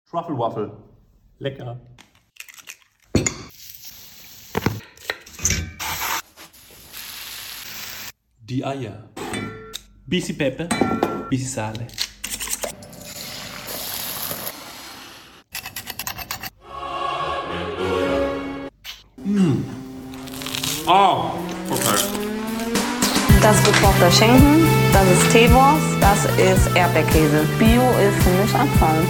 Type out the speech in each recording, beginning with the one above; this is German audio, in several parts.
Truffle Waffle. Lecker. Die Eier. Bisschen Pepe, bisschen Sale. Oh, okay. Das ist gekochter Schinken, das ist Teewurst, das ist Erdbeerkäse. Bio ist für mich Abfall.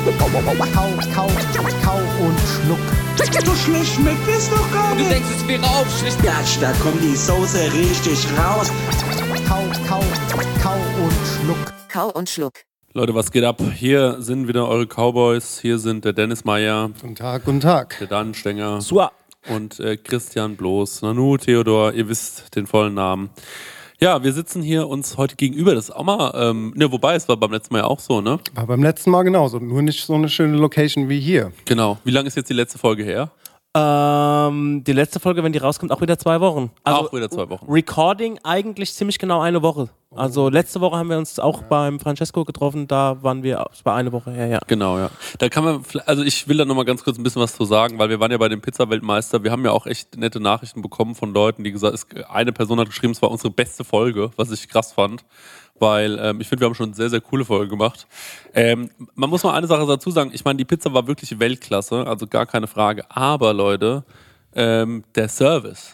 Kau und schluck. So schlecht schmeckt es doch gar nicht. Du denkst, es wäre aufschlicht. Gatsch, da kommt die Soße richtig raus. Kau und schluck. Kau und Schluck. Leute, was geht ab? Hier sind wieder eure Cowboys. Hier sind der Dennis Meyer, Guten Tag, guten Tag. der Dan Stenger Sua. und Christian Bloß. Nanu, Theodor, ihr wisst den vollen Namen. Ja, wir sitzen hier uns heute gegenüber. Das ist auch mal, wobei, es war beim letzten Mal ja auch so, ne? War beim letzten Mal genauso, nur nicht so eine schöne Location wie hier. Genau. Wie lange ist jetzt die letzte Folge her? Die letzte Folge, wenn die rauskommt, auch wieder 2 Wochen. Also Auch wieder 2 Wochen. Recording eigentlich ziemlich genau 1 Woche. Also letzte Woche haben wir uns auch beim Francesco getroffen, da waren wir, es war 1 Woche her, ja. Genau, ja. Da kann man, also ich will da nochmal ganz kurz ein bisschen was zu sagen, weil wir waren ja bei dem Pizza-Weltmeister. Wir haben ja auch echt nette Nachrichten bekommen von Leuten, die gesagt, eine Person hat geschrieben, es war unsere beste Folge, was ich krass fand. Weil ich finde, wir haben schon eine sehr, sehr coole Folge gemacht. Man muss mal eine Sache dazu sagen. Ich meine, die Pizza war wirklich Weltklasse, also gar keine Frage. Aber Leute, der Service.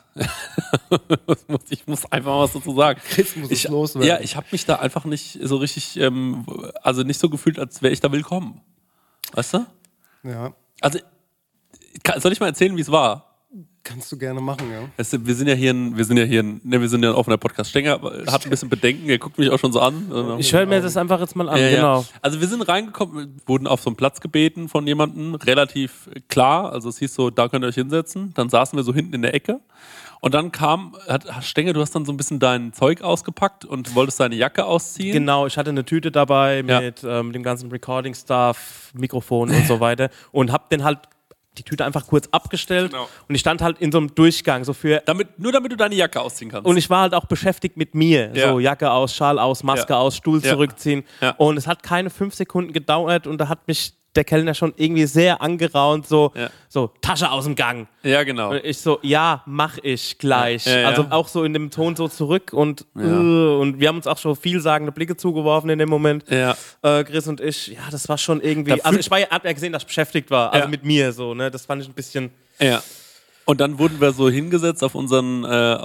Ich muss einfach mal was dazu sagen. Jetzt muss es loswerden. Ja, ich habe mich da einfach nicht so richtig, also nicht so gefühlt, als wäre ich da willkommen. Weißt du? Ja, Also, soll ich mal erzählen, wie es war? kannst du gerne machen, ja. Wir sind ja ein offener Podcast. Stenger hat ein bisschen Bedenken, er guckt mich auch schon so an. Ich höre mir das einfach jetzt mal an, Ja, genau. ja. Also wir sind reingekommen, wurden auf so einen Platz gebeten von jemandem, relativ klar, also es hieß so, da könnt ihr euch hinsetzen. Dann saßen wir so hinten in der Ecke und dann Stenger, du hast dann so ein bisschen dein Zeug ausgepackt und wolltest deine Jacke ausziehen. Genau, ich hatte eine Tüte dabei mit dem ganzen Recording-Stuff, Mikrofon und so weiter und hab den halt die Tüte einfach kurz abgestellt und ich stand halt in so einem Durchgang, so für... Nur damit du deine Jacke ausziehen kannst. Und ich war halt auch beschäftigt mit mir. Ja. So Jacke aus, Schal aus, Maske aus, Stuhl zurückziehen. Ja. Und es hat keine 5 Sekunden gedauert und da hat mich der Kellner schon irgendwie sehr angeraunt, so Tasche aus dem Gang. Ja, genau. Und ich so, ja, mach ich gleich. Ja. Also auch so in dem Ton so zurück und wir haben uns auch schon vielsagende Blicke zugeworfen in dem Moment. Ja. Chris und ich, ja, das war schon irgendwie, also ich hab ja gesehen, dass ich beschäftigt war, also mit mir so, ne, das fand ich ein bisschen... Ja. Und dann wurden wir so hingesetzt auf unseren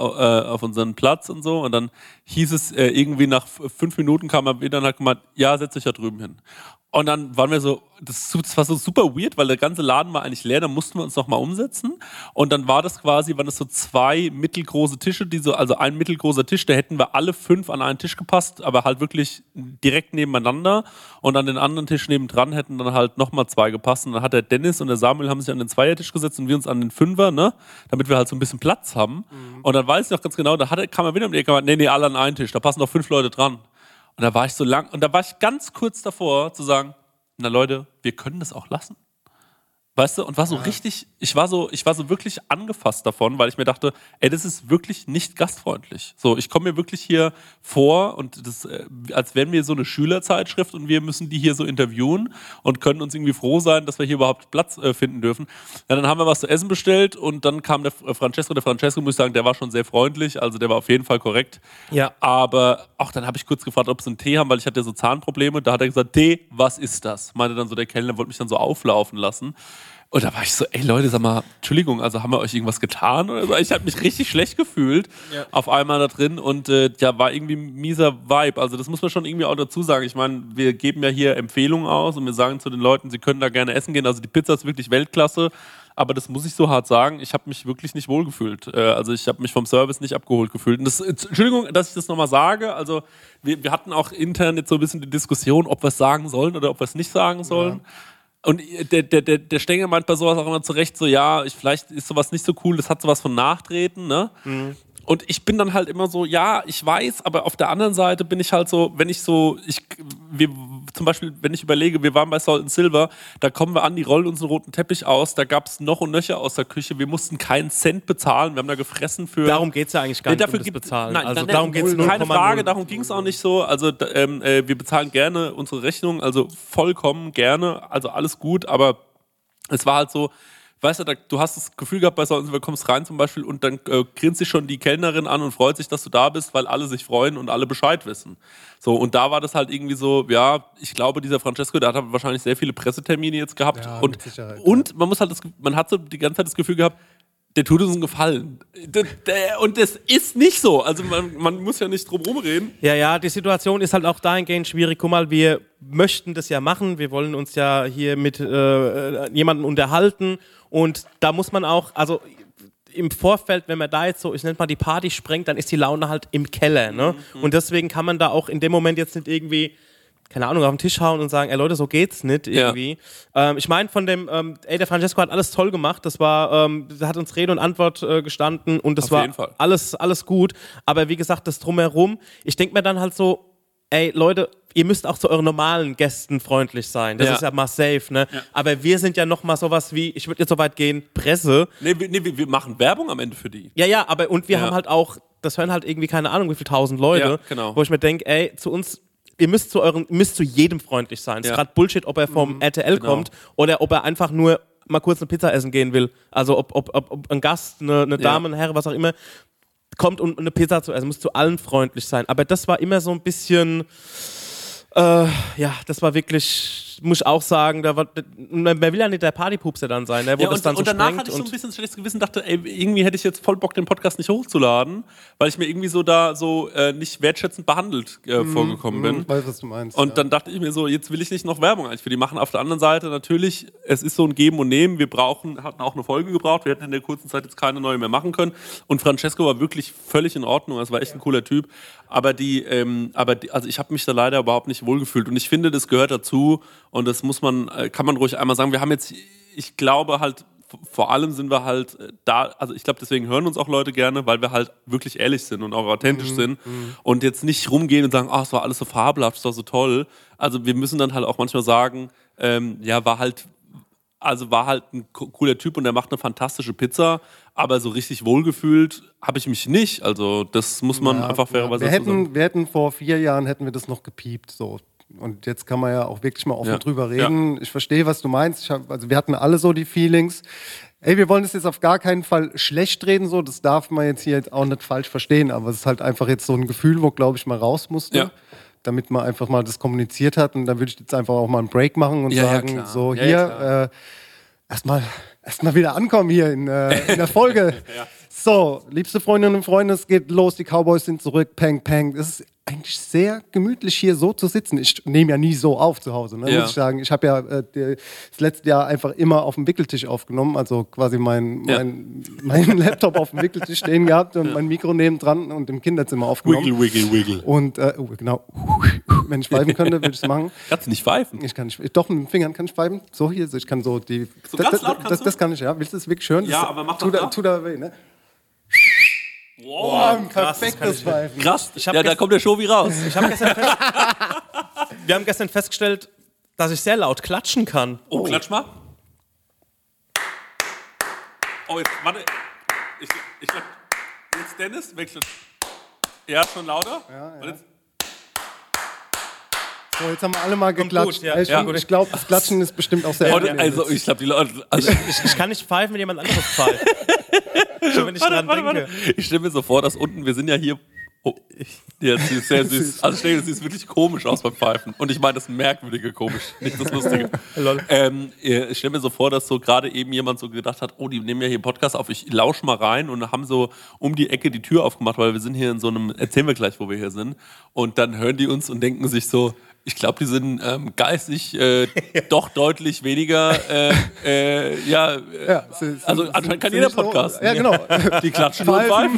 Platz und so. Und dann hieß es irgendwie nach 5 Minuten kam er wieder und hat gemeint, ja, setz dich da drüben hin. Und dann waren wir so, das war so super weird, weil der ganze Laden war eigentlich leer, dann mussten wir uns nochmal umsetzen. Und dann war das quasi, waren das so 2 mittelgroße Tische, also ein mittelgroßer Tisch, da hätten wir alle 5 an einen Tisch gepasst, aber halt wirklich direkt nebeneinander. Und an den anderen Tisch nebendran hätten dann halt nochmal 2 gepasst. Und dann hat der Dennis und der Samuel haben sich an den Zweiertisch gesetzt und wir uns an den Fünfer, ne, damit wir halt so ein bisschen Platz haben. Und dann weiß ich noch ganz genau, kam er wieder um die Ecke und meinte, nee, alle an einen Tisch, da passen noch 5 Leute dran. Und da war ich so lang, und da war ich ganz kurz davor zu sagen, na Leute, wir können das auch lassen. Weißt du, und war so richtig, ich war so wirklich angefasst davon, weil ich mir dachte, ey, das ist wirklich nicht gastfreundlich. So, ich komme mir wirklich hier vor und das, als wären wir so eine Schülerzeitschrift und wir müssen die hier so interviewen und können uns irgendwie froh sein, dass wir hier überhaupt Platz finden dürfen. Ja, dann haben wir was zu essen bestellt und dann kam der Francesco. Der Francesco, muss ich sagen, der war schon sehr freundlich, also der war auf jeden Fall korrekt. Ja. Aber auch dann habe ich kurz gefragt, ob sie einen Tee haben, weil ich hatte ja so Zahnprobleme. Da hat er gesagt, Tee, was ist das? Meinte dann so der Kellner, wollte mich dann so auflaufen lassen. Und da war ich so, ey Leute, sag mal, Entschuldigung, also haben wir euch irgendwas getan oder so? Ich habe mich richtig schlecht gefühlt auf einmal da drin und war irgendwie ein mieser Vibe. Also das muss man schon irgendwie auch dazu sagen. Ich meine, wir geben ja hier Empfehlungen aus und wir sagen zu den Leuten, sie können da gerne essen gehen. Also die Pizza ist wirklich Weltklasse, aber das muss ich so hart sagen, ich habe mich wirklich nicht wohl gefühlt. Also ich habe mich vom Service nicht abgeholt gefühlt. Und Entschuldigung, dass ich das nochmal sage, also wir hatten auch intern jetzt so ein bisschen die Diskussion, ob wir es sagen sollen oder ob wir es nicht sagen sollen. Ja. Und der Stenger meint bei sowas auch immer zurecht so, ja, vielleicht ist sowas nicht so cool, das hat sowas von Nachtreten, ne? Mhm. Und ich bin dann halt immer so, ja, ich weiß, aber auf der anderen Seite bin ich halt so, zum Beispiel, wenn ich überlege, wir waren bei Salt and Silver, da kommen wir an, die rollen uns einen roten Teppich aus, da gab es noch und nöcher aus der Küche, wir mussten keinen Cent bezahlen, wir haben da gefressen für... Darum geht es ja eigentlich gar nicht, um das Bezahlen. Nein, also darum geht es keine Frage, darum ging es auch nicht so, also wir bezahlen gerne unsere Rechnung, also vollkommen gerne, also alles gut, aber Es war halt so, weißt du, du hast das Gefühl gehabt, bei so, du kommst rein zum Beispiel und dann grinst sich schon die Kellnerin an und freut sich, dass du da bist, weil alle sich freuen und alle Bescheid wissen. So, und da war das halt irgendwie so, ja, ich glaube, dieser Francesco, der hat wahrscheinlich sehr viele Pressetermine jetzt gehabt. Ja, und mit Sicherheit, und man muss halt man hat so die ganze Zeit das Gefühl gehabt, der tut uns einen Gefallen. Und das ist nicht so. Also man muss ja nicht drum rumreden. Ja, die Situation ist halt auch dahingehend schwierig. Guck mal, wir möchten das ja machen. Wir wollen uns ja hier mit jemandem unterhalten. Und da muss man auch, also im Vorfeld, wenn man da jetzt so, ich nenne mal die Party sprengt, dann ist die Laune halt im Keller. Ne? Und deswegen kann man da auch in dem Moment jetzt nicht irgendwie, keine Ahnung, auf den Tisch hauen und sagen, ey Leute, so geht's nicht irgendwie. Ja. Ich meine von dem, der Francesco hat alles toll gemacht, das war, der hat uns Rede und Antwort gestanden und das war alles gut. Aber wie gesagt, das Drumherum, ich denke mir dann halt so, ey Leute, ihr müsst auch zu euren normalen Gästen freundlich sein. Das ist ja mal safe, ne? Ja. Aber wir sind ja noch mal sowas wie, ich würde jetzt so weit gehen, Presse. Nee, wir machen Werbung am Ende für die. Ja, aber und wir haben halt auch, das hören halt irgendwie keine Ahnung, wie viele 1000 Leute, wo ich mir denke, ey, zu uns, ihr müsst zu jedem freundlich sein. Es ist gerade Bullshit, ob er vom RTL kommt oder ob er einfach nur mal kurz eine Pizza essen gehen will. Also ob ein Gast, eine Dame, ein Herr, was auch immer, kommt, um eine Pizza zu essen. Muss zu allen freundlich sein. Aber das war immer so ein bisschen... das war wirklich, muss ich auch sagen, man will ja nicht der Partypupser dann sein, wo das dann so und danach sprengt. hatte ich so ein bisschen ein schlechtes Gewissen, dachte, ey, irgendwie hätte ich jetzt voll Bock, den Podcast nicht hochzuladen, weil ich mir irgendwie so da so nicht wertschätzend behandelt vorgekommen bin. Ich weiß, was du meinst. Und dann dachte ich mir so, jetzt will ich nicht noch Werbung eigentlich für die machen. Auf der anderen Seite natürlich, es ist so ein Geben und Nehmen. Wir hatten auch eine Folge gebraucht. Wir hätten in der kurzen Zeit jetzt keine neue mehr machen können. Und Francesco war wirklich völlig in Ordnung. Das war echt ein cooler Typ. Aber also ich habe mich da leider überhaupt nicht wohlgefühlt. Und ich finde, das gehört dazu. Und das kann man ruhig einmal sagen. Wir haben jetzt, ich glaube halt, vor allem sind wir halt da, also ich glaube, deswegen hören uns auch Leute gerne, weil wir halt wirklich ehrlich sind und auch authentisch sind und jetzt nicht rumgehen und sagen, es war alles so fabelhaft, es war so toll. Also wir müssen dann halt auch manchmal sagen, war halt ein cooler Typ und der macht eine fantastische Pizza, aber so richtig wohlgefühlt habe ich mich nicht. Also das muss man einfach fairerweise sagen. Wir hätten vor 4 Jahren das noch gepiept, so. Und jetzt kann man ja auch wirklich mal offen drüber reden. Ja. Ich verstehe, was du meinst. Wir hatten alle so die Feelings. Ey, wir wollen es jetzt auf gar keinen Fall schlecht reden, so. Das darf man jetzt hier auch nicht falsch verstehen. Aber es ist halt einfach jetzt so ein Gefühl, wo, glaube ich, mal raus musste. Damit man einfach mal das kommuniziert hat. Und dann würde ich jetzt einfach auch mal einen Break machen und sagen, so hier, erstmal wieder ankommen hier in der Folge. So, liebste Freundinnen und Freunde, es geht los, die Cowboys sind zurück, peng, peng. Das ist eigentlich sehr gemütlich, hier so zu sitzen. Ich nehme ja nie so auf zu Hause, muss ich sagen. Ich habe ja das letzte Jahr einfach immer auf dem Wickeltisch aufgenommen, also quasi mein Laptop auf dem Wickeltisch stehen gehabt und mein Mikro nebendran und im Kinderzimmer aufgenommen. Wiggle. Und genau, wenn ich pfeifen könnte, würde ich es machen. Kannst du nicht pfeifen? Ich kann nicht, doch, mit den Fingern kann ich pfeifen. So hier, ich kann so die... So ganz laut kannst du? Das kann ich, ja. Willst du das wirklich hören? Ja, aber mach doch tut da weh, ne? Wow, ein perfektes Pfeifen. Krass, da kommt der Showi raus. Wir haben gestern festgestellt, dass ich sehr laut klatschen kann. Oh, klatsch mal. Oh, jetzt, warte. Ich glaub, jetzt Dennis wechselt. Ja, schon lauter. Ja. Und jetzt, so, jetzt haben wir alle mal geklatscht. Gut, Ich glaube, das Klatschen ist bestimmt auch sehr angenehm. also, ich glaube, die Leute... Also, ich kann nicht pfeifen, wenn jemand anderes pfeift. Schon wenn ich dran denke. Warte. Ich stelle mir so vor, dass unten, wir sind ja hier... Oh, ja, sie ist sehr süß. Also stell dir, sie ist wirklich komisch aus beim Pfeifen. Und ich meine das Merkwürdige komisch, nicht das Lustige. Ich stelle mir so vor, dass so gerade eben jemand so gedacht hat, die nehmen ja hier einen Podcast auf, ich lausche mal rein und haben so um die Ecke die Tür aufgemacht, weil wir sind hier in so einem, erzählen wir gleich, wo wir hier sind. Und dann hören die uns und denken sich so, ich glaube, die sind geistig doch deutlich weniger, also anscheinend kann jeder Podcast. So, ja, genau. Die klatschen und pfeifen.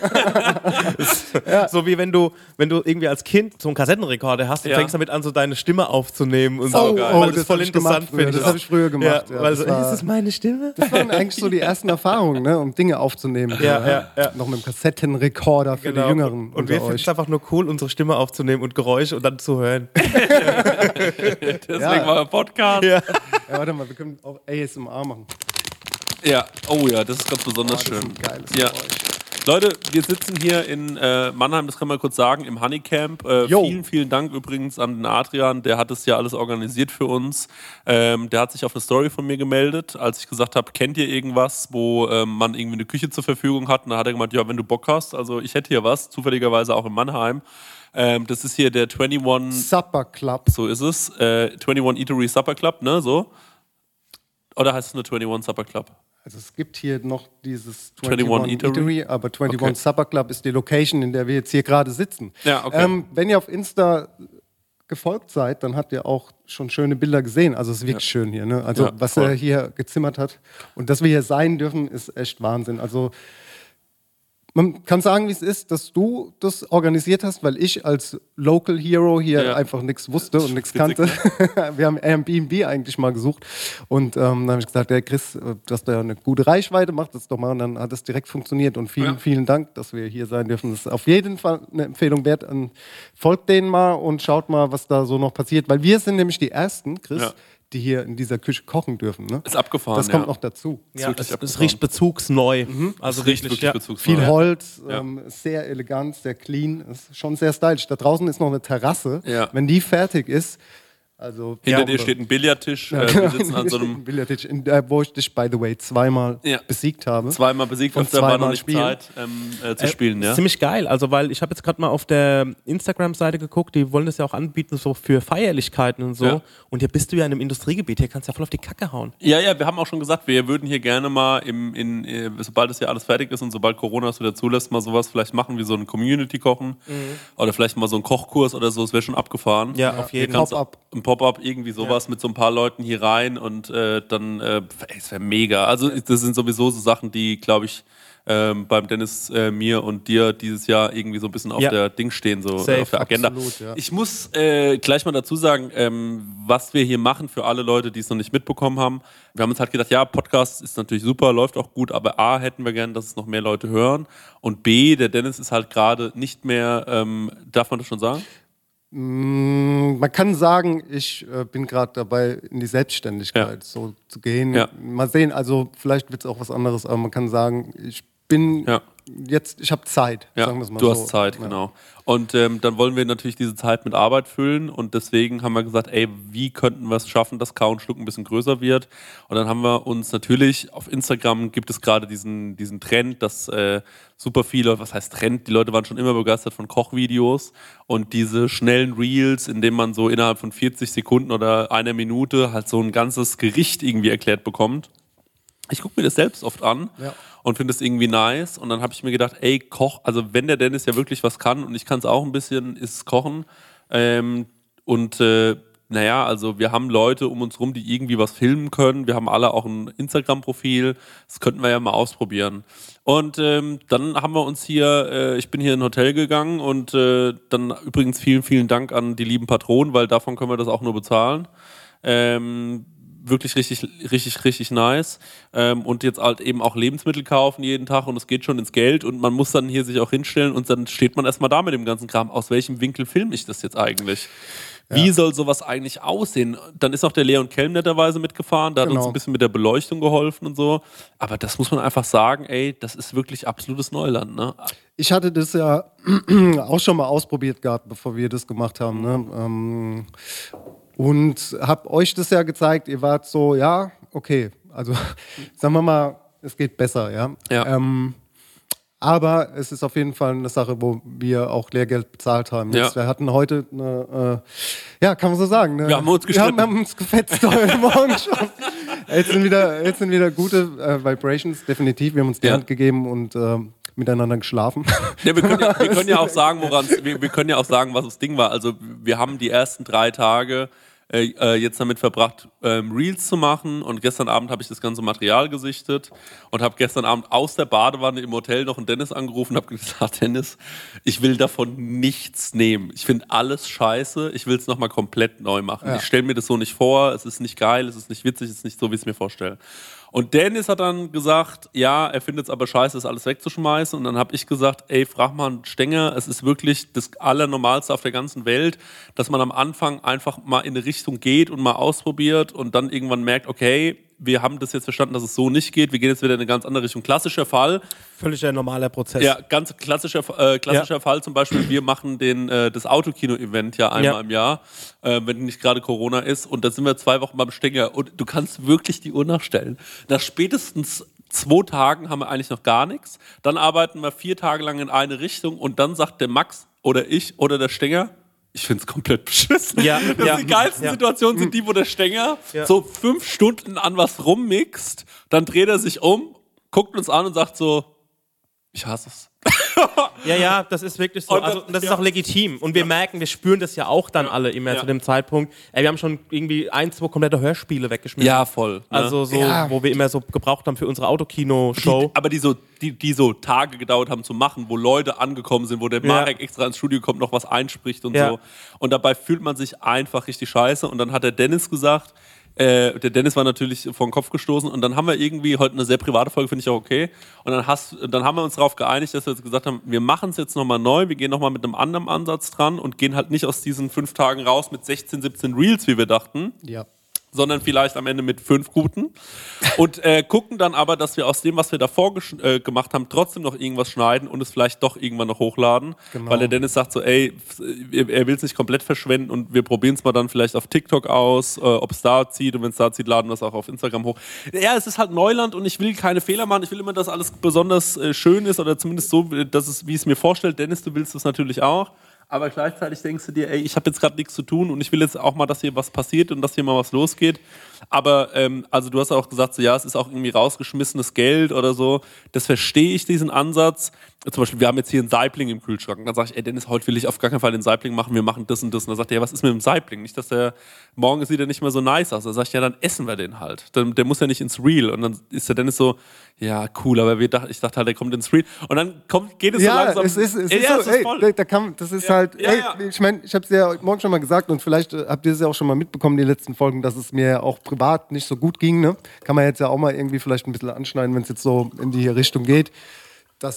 So wie wenn du irgendwie als Kind so einen Kassettenrekorder hast und fängst damit an, so deine Stimme aufzunehmen und so. Weil das voll interessant finde. Das habe ich früher gemacht. Ja, weil so, ist das meine Stimme? Das waren eigentlich so die ersten Erfahrungen, ne, um Dinge aufzunehmen. Ja. Noch mit einem Kassettenrekorder für die Jüngeren. Und wir finden es einfach nur cool, unsere Stimme aufzunehmen und Geräusche und dann zu hören. Deswegen war ein Podcast. Ja, warte mal, wir können auch ASMR machen. Ja, oh ja, das ist ganz besonders schön. Das ist ein geiles ja. Geräusch. Leute, wir sitzen hier in Mannheim, das kann man kurz sagen, im Honeycamp. Vielen, vielen Dank übrigens an den Adrian, der hat das ja alles organisiert für uns. Der hat sich auf eine Story von mir gemeldet, als ich gesagt habe, kennt ihr irgendwas, wo man irgendwie eine Küche zur Verfügung hat? Und da hat er gemeint, ja, wenn du Bock hast, also ich hätte hier was, zufälligerweise auch in Mannheim. Das ist hier der 21... Supper Club. So ist es. 21 Eatery Supper Club, ne, so? Oder heißt es nur 21 Supper Club? Also es gibt hier noch dieses 21 Eatery, aber 21 Okay. Supper Club ist die Location, in der wir jetzt hier gerade sitzen. Ja, okay. Wenn ihr auf Insta gefolgt seid, dann habt ihr auch schon schöne Bilder gesehen. Also es ist wirklich schön hier. Ne? Also Ja, was voll. er hier gezimmert hat. Und dass wir hier sein dürfen, ist echt Wahnsinn. Also man kann sagen, wie es ist, dass du das organisiert hast, weil ich als Local Hero hier einfach nichts wusste und nichts kannte. Wir haben Airbnb eigentlich mal gesucht und dann habe ich gesagt, der Chris, du hast da ja eine gute Reichweite, mach das doch mal. Und dann hat es direkt funktioniert und vielen, vielen Dank, dass wir hier sein dürfen. Das ist auf jeden Fall eine Empfehlung wert. Folgt denen mal und schaut mal, was da so noch passiert, weil wir sind nämlich die Ersten, Chris, die hier in dieser Küche kochen dürfen. Ne? Ist abgefahren, Das kommt noch dazu. Ja, wirklich es abgefahren. riecht bezugsneu. Also Es riecht wirklich, wirklich bezugsneu. Viel Ja. Holz, Ja. sehr elegant, sehr clean, ist schon sehr stylisch. Da draußen ist noch eine Terrasse. Ja. Wenn die fertig ist, also Hinter dir steht ein Billardtisch. Wir sitzen an so einem Billardtisch, wo ich dich, by the way, zweimal besiegt habe. zweimal besiegt, Von öfter war noch zweimal nicht spielen. Zeit zu spielen. Ja? Ziemlich geil, also weil ich habe jetzt gerade mal auf der Instagram-Seite geguckt, die wollen das ja auch anbieten, so für Feierlichkeiten und so. Ja. Und hier bist du ja in einem Industriegebiet, hier kannst du ja voll auf die Kacke hauen. Ja, wir haben auch schon gesagt, wir würden hier gerne mal, sobald das hier alles fertig ist und sobald Corona es wieder zulässt, mal sowas vielleicht machen, wie so ein Community-Kochen oder vielleicht mal so einen Kochkurs oder so, es wäre schon abgefahren. Ja, auf jeden Kannst Pop-up. Ein Pop-up, irgendwie sowas mit so ein paar Leuten hier rein und dann, es wäre mega. Also das sind sowieso so Sachen, die, glaube ich, beim Dennis, mir und dir dieses Jahr irgendwie so ein bisschen auf der Ding stehen, so Safe, auf der Agenda. absolut, ja. Ich muss gleich mal dazu sagen, was wir hier machen für alle Leute, die es noch nicht mitbekommen haben. Wir haben uns halt gedacht, ja, Podcast ist natürlich super, läuft auch gut, aber A, hätten wir gern, dass es noch mehr Leute hören und B, der Dennis ist halt gerade nicht mehr, darf man das schon sagen? Man kann sagen, ich bin gerade dabei, in die Selbstständigkeit so zu gehen. Ja. Mal sehen, also vielleicht wird es auch was anderes, aber man kann sagen, ich bin jetzt, ich habe Zeit, Ja, sagen wir es mal du so. hast Zeit, genau. Und dann wollen wir natürlich diese Zeit mit Arbeit füllen und deswegen haben wir gesagt, ey, wie könnten wir es schaffen, dass Kau und Schluck ein bisschen größer wird? Und dann haben wir uns natürlich, auf Instagram gibt es gerade diesen Trend, dass super viele, was heißt Trend, die Leute waren schon immer begeistert von Kochvideos und diese schnellen Reels, in denen man so innerhalb von 40 Sekunden oder einer Minute halt so ein ganzes Gericht irgendwie erklärt bekommt. Ich gucke mir das selbst oft an und finde es irgendwie nice. Und dann habe ich mir gedacht, ey, also wenn der Dennis ja wirklich was kann und ich kann es auch ein bisschen, ist Kochen. Also wir haben Leute um uns rum, die irgendwie was filmen können. Wir haben alle auch ein Instagram-Profil. Das könnten wir ja mal ausprobieren. Und dann haben wir uns hier, ich bin hier in ein Hotel gegangen und dann übrigens vielen, vielen Dank an die lieben Patronen, weil davon können wir das auch nur bezahlen. Wirklich richtig nice. Und jetzt halt eben auch Lebensmittel kaufen jeden Tag und es geht schon ins Geld und man muss dann hier sich auch hinstellen und dann steht man erstmal da mit dem ganzen Kram. Aus welchem Winkel filme ich das jetzt eigentlich? Wie soll sowas eigentlich aussehen? Dann ist auch der Leon Kelm netterweise mitgefahren, der hat uns ein bisschen mit der Beleuchtung geholfen und so. Aber das muss man einfach sagen, ey, das ist wirklich absolutes Neuland, ne? Ich hatte das ja auch schon mal ausprobiert gehabt, bevor wir das gemacht haben. Ne? Und habe euch das ja gezeigt. Ihr wart so, ja, okay. Also sagen wir mal, es geht besser, ja. Aber es ist auf jeden Fall eine Sache, wo wir auch Lehrgeld bezahlt haben. Jetzt, wir hatten heute eine, kann man so sagen. Wir haben uns gestritten. Wir haben uns gefetzt heute Morgen schon. Jetzt sind wieder gute Vibrations, definitiv. Wir haben uns die Hand gegeben und miteinander geschlafen. Ja, wir können ja auch sagen, wir können ja auch sagen, was das Ding war. Also wir haben die ersten 3 Tage jetzt damit verbracht, Reels zu machen und gestern Abend habe ich das ganze Material gesichtet und habe gestern Abend aus der Badewanne im Hotel noch einen Dennis angerufen und habe gesagt, Dennis, ich will davon nichts nehmen. Ich finde alles scheiße, ich will es nochmal komplett neu machen. Ich stelle mir das so nicht vor, es ist nicht geil, es ist nicht witzig, es ist nicht so, wie ich es mir vorstelle. Und Dennis hat dann gesagt, ja, er findet es aber scheiße, das alles wegzuschmeißen. Und dann habe ich gesagt, ey, frag mal einen Stenger, es ist wirklich das Allernormalste auf der ganzen Welt, dass man am Anfang einfach mal in eine Richtung geht und mal ausprobiert und dann irgendwann merkt, okay, wir haben das jetzt verstanden, dass es so nicht geht, wir gehen jetzt wieder in eine ganz andere Richtung. Klassischer Fall. Völlig ein normaler Prozess. Ja, ganz klassischer Fall zum Beispiel, wir machen das Autokino-Event ja einmal im Jahr, wenn nicht gerade Corona ist, und da sind wir 2 Wochen beim Stenger und du kannst wirklich die Uhr nachstellen. Nach spätestens 2 Tagen haben wir eigentlich noch gar nichts, dann arbeiten wir 4 Tage lang in eine Richtung und dann sagt der Max oder ich oder der Stenger, ich finde es komplett beschissen. Ja, die geilsten Situationen sind die, wo der Stenger so 5 Stunden an was rummixt, dann dreht er sich um, guckt uns an und sagt so, ich hasse es. Ja, das ist wirklich so. Also, das ist auch legitim. Und wir merken, wir spüren das ja auch dann alle immer zu dem Zeitpunkt. Wir haben schon irgendwie 1-2 komplette Hörspiele weggeschmissen. Ja, voll. Ne? Also so, wo wir immer so gebraucht haben für unsere Autokino-Show. Aber die so Tage gedauert haben zu machen, wo Leute angekommen sind, wo der Marek extra ins Studio kommt, noch was einspricht und so. Und dabei fühlt man sich einfach richtig scheiße. Und dann hat der Dennis gesagt, der Dennis war natürlich vor den Kopf gestoßen und dann haben wir irgendwie heute eine sehr private Folge, finde ich auch okay. Und dann haben wir uns darauf geeinigt, dass wir jetzt gesagt haben, wir machen es jetzt nochmal neu, wir gehen nochmal mit einem anderen Ansatz dran und gehen halt nicht aus diesen 5 Tagen raus mit 16, 17 Reels, wie wir dachten. Ja. Sondern vielleicht am Ende mit 5 guten. Und gucken dann aber, dass wir aus dem, was wir davor gemacht haben, trotzdem noch irgendwas schneiden und es vielleicht doch irgendwann noch hochladen. Genau. Weil der Dennis sagt so, ey, er will es nicht komplett verschwenden und wir probieren es mal dann vielleicht auf TikTok aus, ob es da zieht, und wenn es da zieht, laden wir es auch auf Instagram hoch. Ja, es ist halt Neuland und ich will keine Fehler machen. Ich will immer, dass alles besonders schön ist oder zumindest so, dass es, wie ich es mir vorstelle. Dennis, du willst es natürlich auch. Aber gleichzeitig denkst du dir, ey, ich habe jetzt gerade nichts zu tun und ich will jetzt auch mal, dass hier was passiert und dass hier mal was losgeht. Aber also du hast auch gesagt, so, ja, es ist auch irgendwie rausgeschmissenes Geld oder so. Das verstehe ich, diesen Ansatz. Zum Beispiel, wir haben jetzt hier einen Saibling im Kühlschrank. Und dann sage ich, ey Dennis, heute will ich auf gar keinen Fall den Saibling machen, wir machen das und das. Und dann sagt er, ja, was ist mit dem Saibling? Nicht, dass der morgen sieht er nicht mehr so nice aus. Dann sage ich, ja, dann essen wir den halt. Der muss ja nicht ins Reel. Und dann ist der Dennis so, ja, cool, aber ich dachte halt, der kommt ins Reel. Und dann geht es so langsam. Es ist so, das ist halt, ich meine, ich habe es ja morgen schon mal gesagt und vielleicht habt ihr es ja auch schon mal mitbekommen, die letzten Folgen, dass es mir auch privat nicht so gut ging. Ne? Kann man jetzt ja auch mal irgendwie vielleicht ein bisschen anschneiden, wenn es jetzt so in die Richtung geht. Das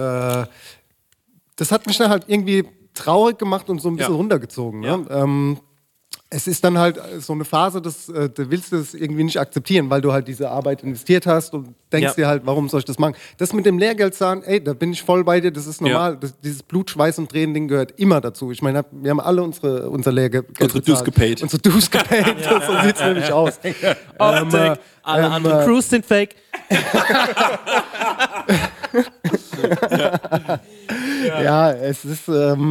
hat mich dann halt irgendwie traurig gemacht und so ein bisschen runtergezogen. Ne? Es ist dann halt so eine Phase, da willst du es irgendwie nicht akzeptieren, weil du halt diese Arbeit investiert hast und denkst dir halt, warum soll ich das machen? Das mit dem Lehrgeldzahn, ey, da bin ich voll bei dir, das ist normal. Dieses Blut, Schweiß und Tränen-Ding gehört immer dazu. Ich meine, wir haben alle unser Lehrgeld Unsere Dues gepaid. Unsere Dues gepaid, so sieht es nämlich aus. Alle anderen Crews sind fake. Ja, es ist...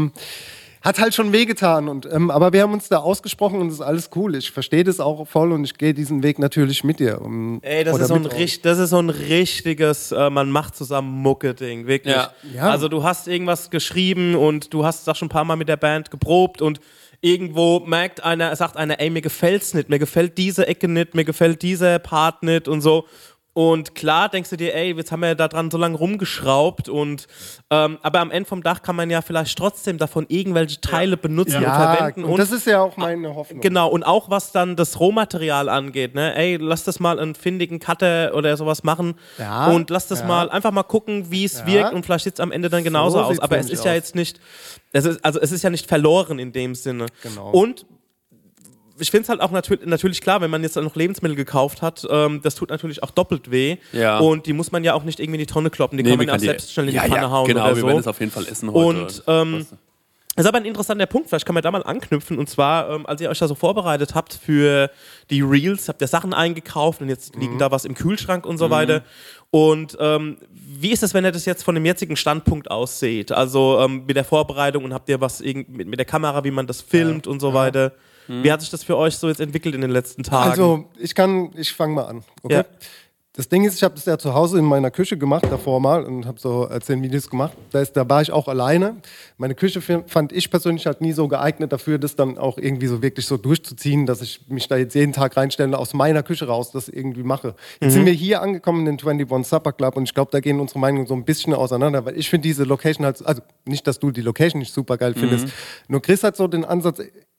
hat halt schon wehgetan. Aber wir haben uns da ausgesprochen und es ist alles cool. Ich verstehe das auch voll und ich gehe diesen Weg natürlich mit dir. Ey, das ist so ein richtiges man macht zusammen Mucke-Ding, wirklich. Ja. Also du hast irgendwas geschrieben und du hast das schon ein paar Mal mit der Band geprobt und irgendwo sagt einer, ey, mir gefällt's nicht, mir gefällt diese Ecke nicht, mir gefällt dieser Part nicht und so. Und klar denkst du dir, ey, jetzt haben wir da dran so lange rumgeschraubt aber am Ende vom Dach kann man ja vielleicht trotzdem davon irgendwelche Teile benutzen und verwenden. Und das ist ja auch meine Hoffnung. Genau, und auch was dann das Rohmaterial angeht, ne? Ey, lass das mal einen findigen Cutter oder sowas machen und lass das einfach mal gucken, wie es wirkt und vielleicht sieht es am Ende dann genauso aus. Aber es ist ja jetzt nicht, es ist ja nicht verloren in dem Sinne. Genau. Und ich finde es halt auch natürlich klar, wenn man jetzt noch Lebensmittel gekauft hat, das tut natürlich auch doppelt weh. Ja. Und die muss man ja auch nicht irgendwie in die Tonne kloppen, die kann man ja auch selbst schnell in die Pfanne hauen genau, oder so. Wir werden es auf jeden Fall essen heute. Und das ist aber ein interessanter Punkt, vielleicht kann man da mal anknüpfen. Und zwar, als ihr euch da so vorbereitet habt für die Reels, habt ihr Sachen eingekauft und jetzt liegen da was im Kühlschrank und so weiter. Und wie ist es, wenn ihr das jetzt von dem jetzigen Standpunkt aus seht? Also mit der Vorbereitung und habt ihr was mit der Kamera, wie man das filmt und so weiter? Wie hat sich das für euch so jetzt entwickelt in den letzten Tagen? Also, ich fange mal an. Okay? Ja. Das Ding ist, ich habe das ja zu Hause in meiner Küche gemacht, davor mal, und habe so 10 Videos gemacht. Da war ich auch alleine. Meine Küche fand ich persönlich halt nie so geeignet dafür, das dann auch irgendwie so wirklich so durchzuziehen, dass ich mich da jetzt jeden Tag reinstelle, aus meiner Küche raus das irgendwie mache. Jetzt sind wir hier angekommen in den 21 Supper Club und ich glaube, da gehen unsere Meinungen so ein bisschen auseinander, weil ich finde diese Location halt, also nicht, dass du die Location nicht super geil findest, nur Chris hat so den Ansatz,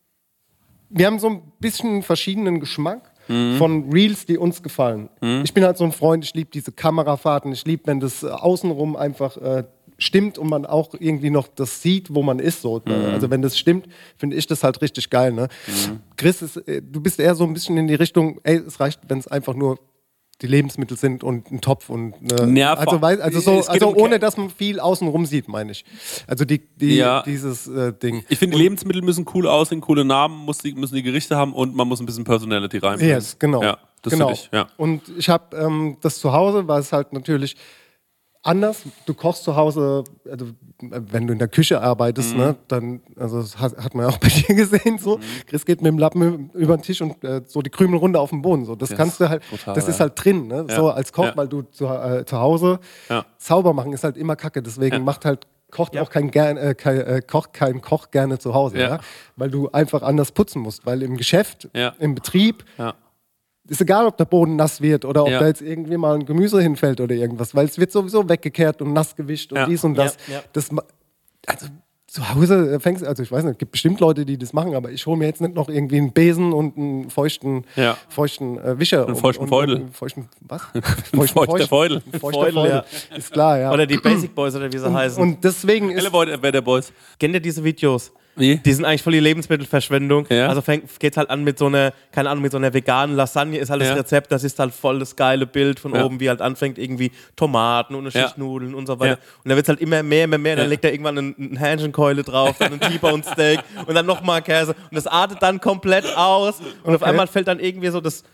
wir haben so ein bisschen verschiedenen Geschmack von Reels, die uns gefallen. Ich bin halt so ein Freund, ich liebe diese Kamerafahrten, ich liebe, wenn das außenrum einfach stimmt und man auch irgendwie noch das sieht, wo man ist. So. Also wenn das stimmt, finde ich das halt richtig geil. Ne? Chris, du bist eher so ein bisschen in die Richtung, es reicht, wenn es einfach nur die Lebensmittel sind und ein Topf und ohne dass man viel außenrum sieht, meine ich. Also dieses Ding. Ich finde, die Lebensmittel müssen cool aussehen, coole Namen müssen die Gerichte haben und man muss ein bisschen Personality reinbringen. Yes, genau. Ja, das genau. finde ich, ja. Und ich habe das zu Hause, war es halt natürlich anders. Du kochst zu Hause, also, wenn du in der Küche arbeitest, ne, dann, also das hat man ja auch bei dir gesehen, so. Chris geht mit dem Lappen über den Tisch und so die Krümel runter auf den Boden. So. Das kannst du halt, brutal, das ist halt drin, ne? So als Koch, weil du zu Hause sauber machen ist halt immer Kacke. Deswegen kocht auch kein Koch gerne zu Hause, ja? Weil du einfach anders putzen musst. Weil im Geschäft, im Betrieb, ist egal, ob der Boden nass wird oder ob da jetzt irgendwie mal ein Gemüse hinfällt oder irgendwas, weil es wird sowieso weggekehrt und nass gewischt und dies und das. Also zu Hause also ich weiß nicht, es gibt bestimmt Leute, die das machen, aber ich hole mir jetzt nicht noch irgendwie einen Besen und einen feuchten Wischer. Einen feuchten Feudel. Was? Feuchter Feudel. Feudel, ist klar, ja. Oder die Basic Boys oder wie sie heißen. Und deswegen ist... Elevator Boys. Kennt ihr diese Videos? Wie? Die sind eigentlich voll die Lebensmittelverschwendung. Ja. Also geht's halt an mit so einer, keine Ahnung, mit so einer veganen Lasagne ist halt das Rezept, das ist halt voll das geile Bild von oben, wie halt anfängt irgendwie Tomaten und eine Schicht Nudeln und so weiter. Und dann wird's halt immer mehr, dann legt er irgendwann eine Hähnchenkeule drauf, dann ein T-Bone Steak und dann nochmal Käse und das artet dann komplett aus und auf einmal fällt dann irgendwie so das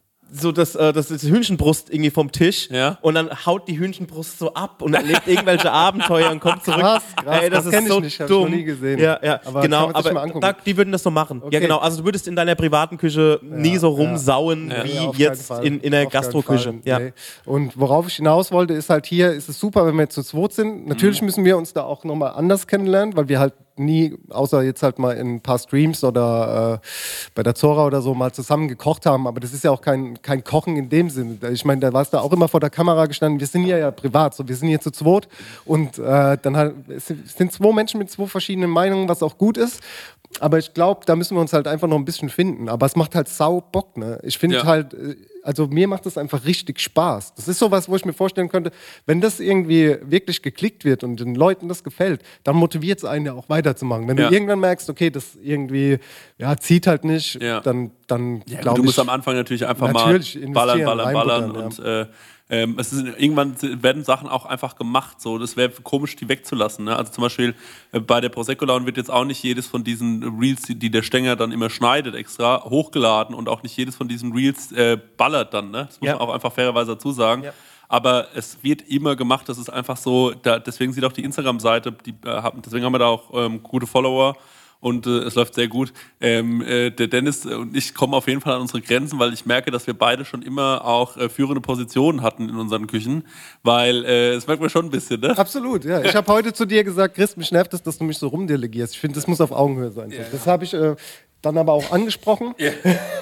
Hühnchenbrust irgendwie vom Tisch und dann haut die Hühnchenbrust so ab und erlebt irgendwelche Abenteuer und kommt zurück. Krass, ey, das ist so nicht, dumm. Hab ich noch nie gesehen. Ja, aber genau, kann man sich mal angucken. die würden das so machen. Okay. Ja, genau. Also du würdest in deiner privaten Küche nie so rumsauen auf wie jetzt keinen Fall. in der Auf keinen Gastroküche. Fall. Ja. Nee. Und worauf ich hinaus wollte, ist halt hier, ist es super, wenn wir jetzt zu zweit sind. Natürlich müssen wir uns da auch nochmal anders kennenlernen, weil wir halt nie, außer jetzt halt mal in ein paar Streams oder bei der Zora oder so mal zusammen gekocht haben, aber das ist ja auch kein Kochen in dem Sinne. Ich meine, da warst du auch immer vor der Kamera gestanden, wir sind ja privat, so wir sind hier zu zweit und dann halt, es sind zwei Menschen mit zwei verschiedenen Meinungen, was auch gut ist, aber ich glaube, da müssen wir uns halt einfach noch ein bisschen finden, aber es macht halt sau Bock, ne? Ich finde halt, also mir macht das einfach richtig Spaß. Das ist sowas, wo ich mir vorstellen könnte, wenn das irgendwie wirklich geklickt wird und den Leuten das gefällt, dann motiviert es einen ja auch weiterzumachen. Wenn du irgendwann merkst, okay, das irgendwie zieht halt nicht, dann glaube ich... Du musst am Anfang natürlich einfach mal ballern und irgendwann werden Sachen auch einfach gemacht. So. Das wäre komisch, die wegzulassen. Ne? Also zum Beispiel bei der Prosecco Laune wird jetzt auch nicht jedes von diesen Reels, die der Stenger dann immer schneidet, extra hochgeladen und auch nicht jedes von diesen Reels ballert dann. Ne? Das muss man auch einfach fairerweise dazu sagen. Ja. Aber es wird immer gemacht, das ist einfach so, deswegen sieht auch die Instagram-Seite, deswegen haben wir da auch gute Follower. Und es läuft sehr gut. Der Dennis und ich kommen auf jeden Fall an unsere Grenzen, weil ich merke, dass wir beide schon immer auch führende Positionen hatten in unseren Küchen. Weil es merkt man schon ein bisschen, ne? Absolut, ja. Ich habe heute zu dir gesagt, Chris, mich nervt es, dass du mich so rumdelegierst. Ich finde, das muss auf Augenhöhe sein. Yeah. Das habe ich dann aber auch angesprochen. Yeah.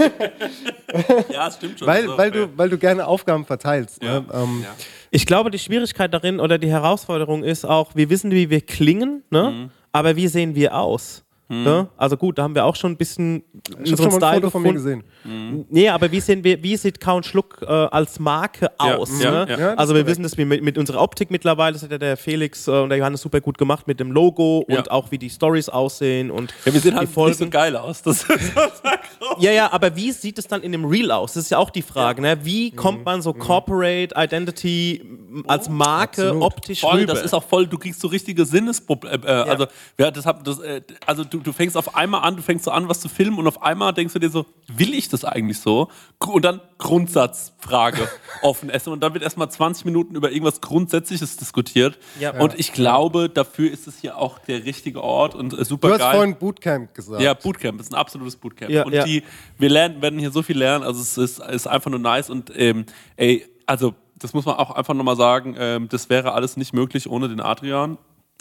Ja, es stimmt schon. Weil du gerne Aufgaben verteilst. Ja. Ne? Ich glaube, die Schwierigkeit darin oder die Herausforderung ist auch, wir wissen, wie wir klingen, ne? Aber wie sehen wir aus? Ne? Also gut, da haben wir auch schon ein bisschen ich habe schon mal ein Foto von mir gesehen. Nee, aber wie sieht Count Schluck als Marke aus? Ne? Ja, also wir wissen, dass wir mit unserer Optik mittlerweile, das hat ja der Felix und der Johannes super gut gemacht mit dem Logo und auch wie die Stories aussehen. Und wir sehen halt Folgen. nicht so geil aus. Das ist ja, aber wie sieht es dann in dem Reel aus? Das ist ja auch die Frage. Ne? Wie kommt man so Corporate Identity als Marke optisch voll, rüber? Das ist auch voll, du kriegst so richtige Sinnesprobleme. Also du fängst auf einmal an, was zu filmen und auf einmal denkst du dir so, will ich das eigentlich so? Und dann Grundsatzfrage offen essen und dann wird erstmal 20 Minuten über irgendwas Grundsätzliches diskutiert. Ja. Und ich glaube, dafür ist es hier auch der richtige Ort und super geil. Du hast vorhin Bootcamp gesagt. Ja, Bootcamp, ist ein absolutes Bootcamp. Ja, und wir werden hier so viel lernen, also es ist einfach nur nice und also das muss man auch einfach nochmal sagen, das wäre alles nicht möglich ohne den Adrian.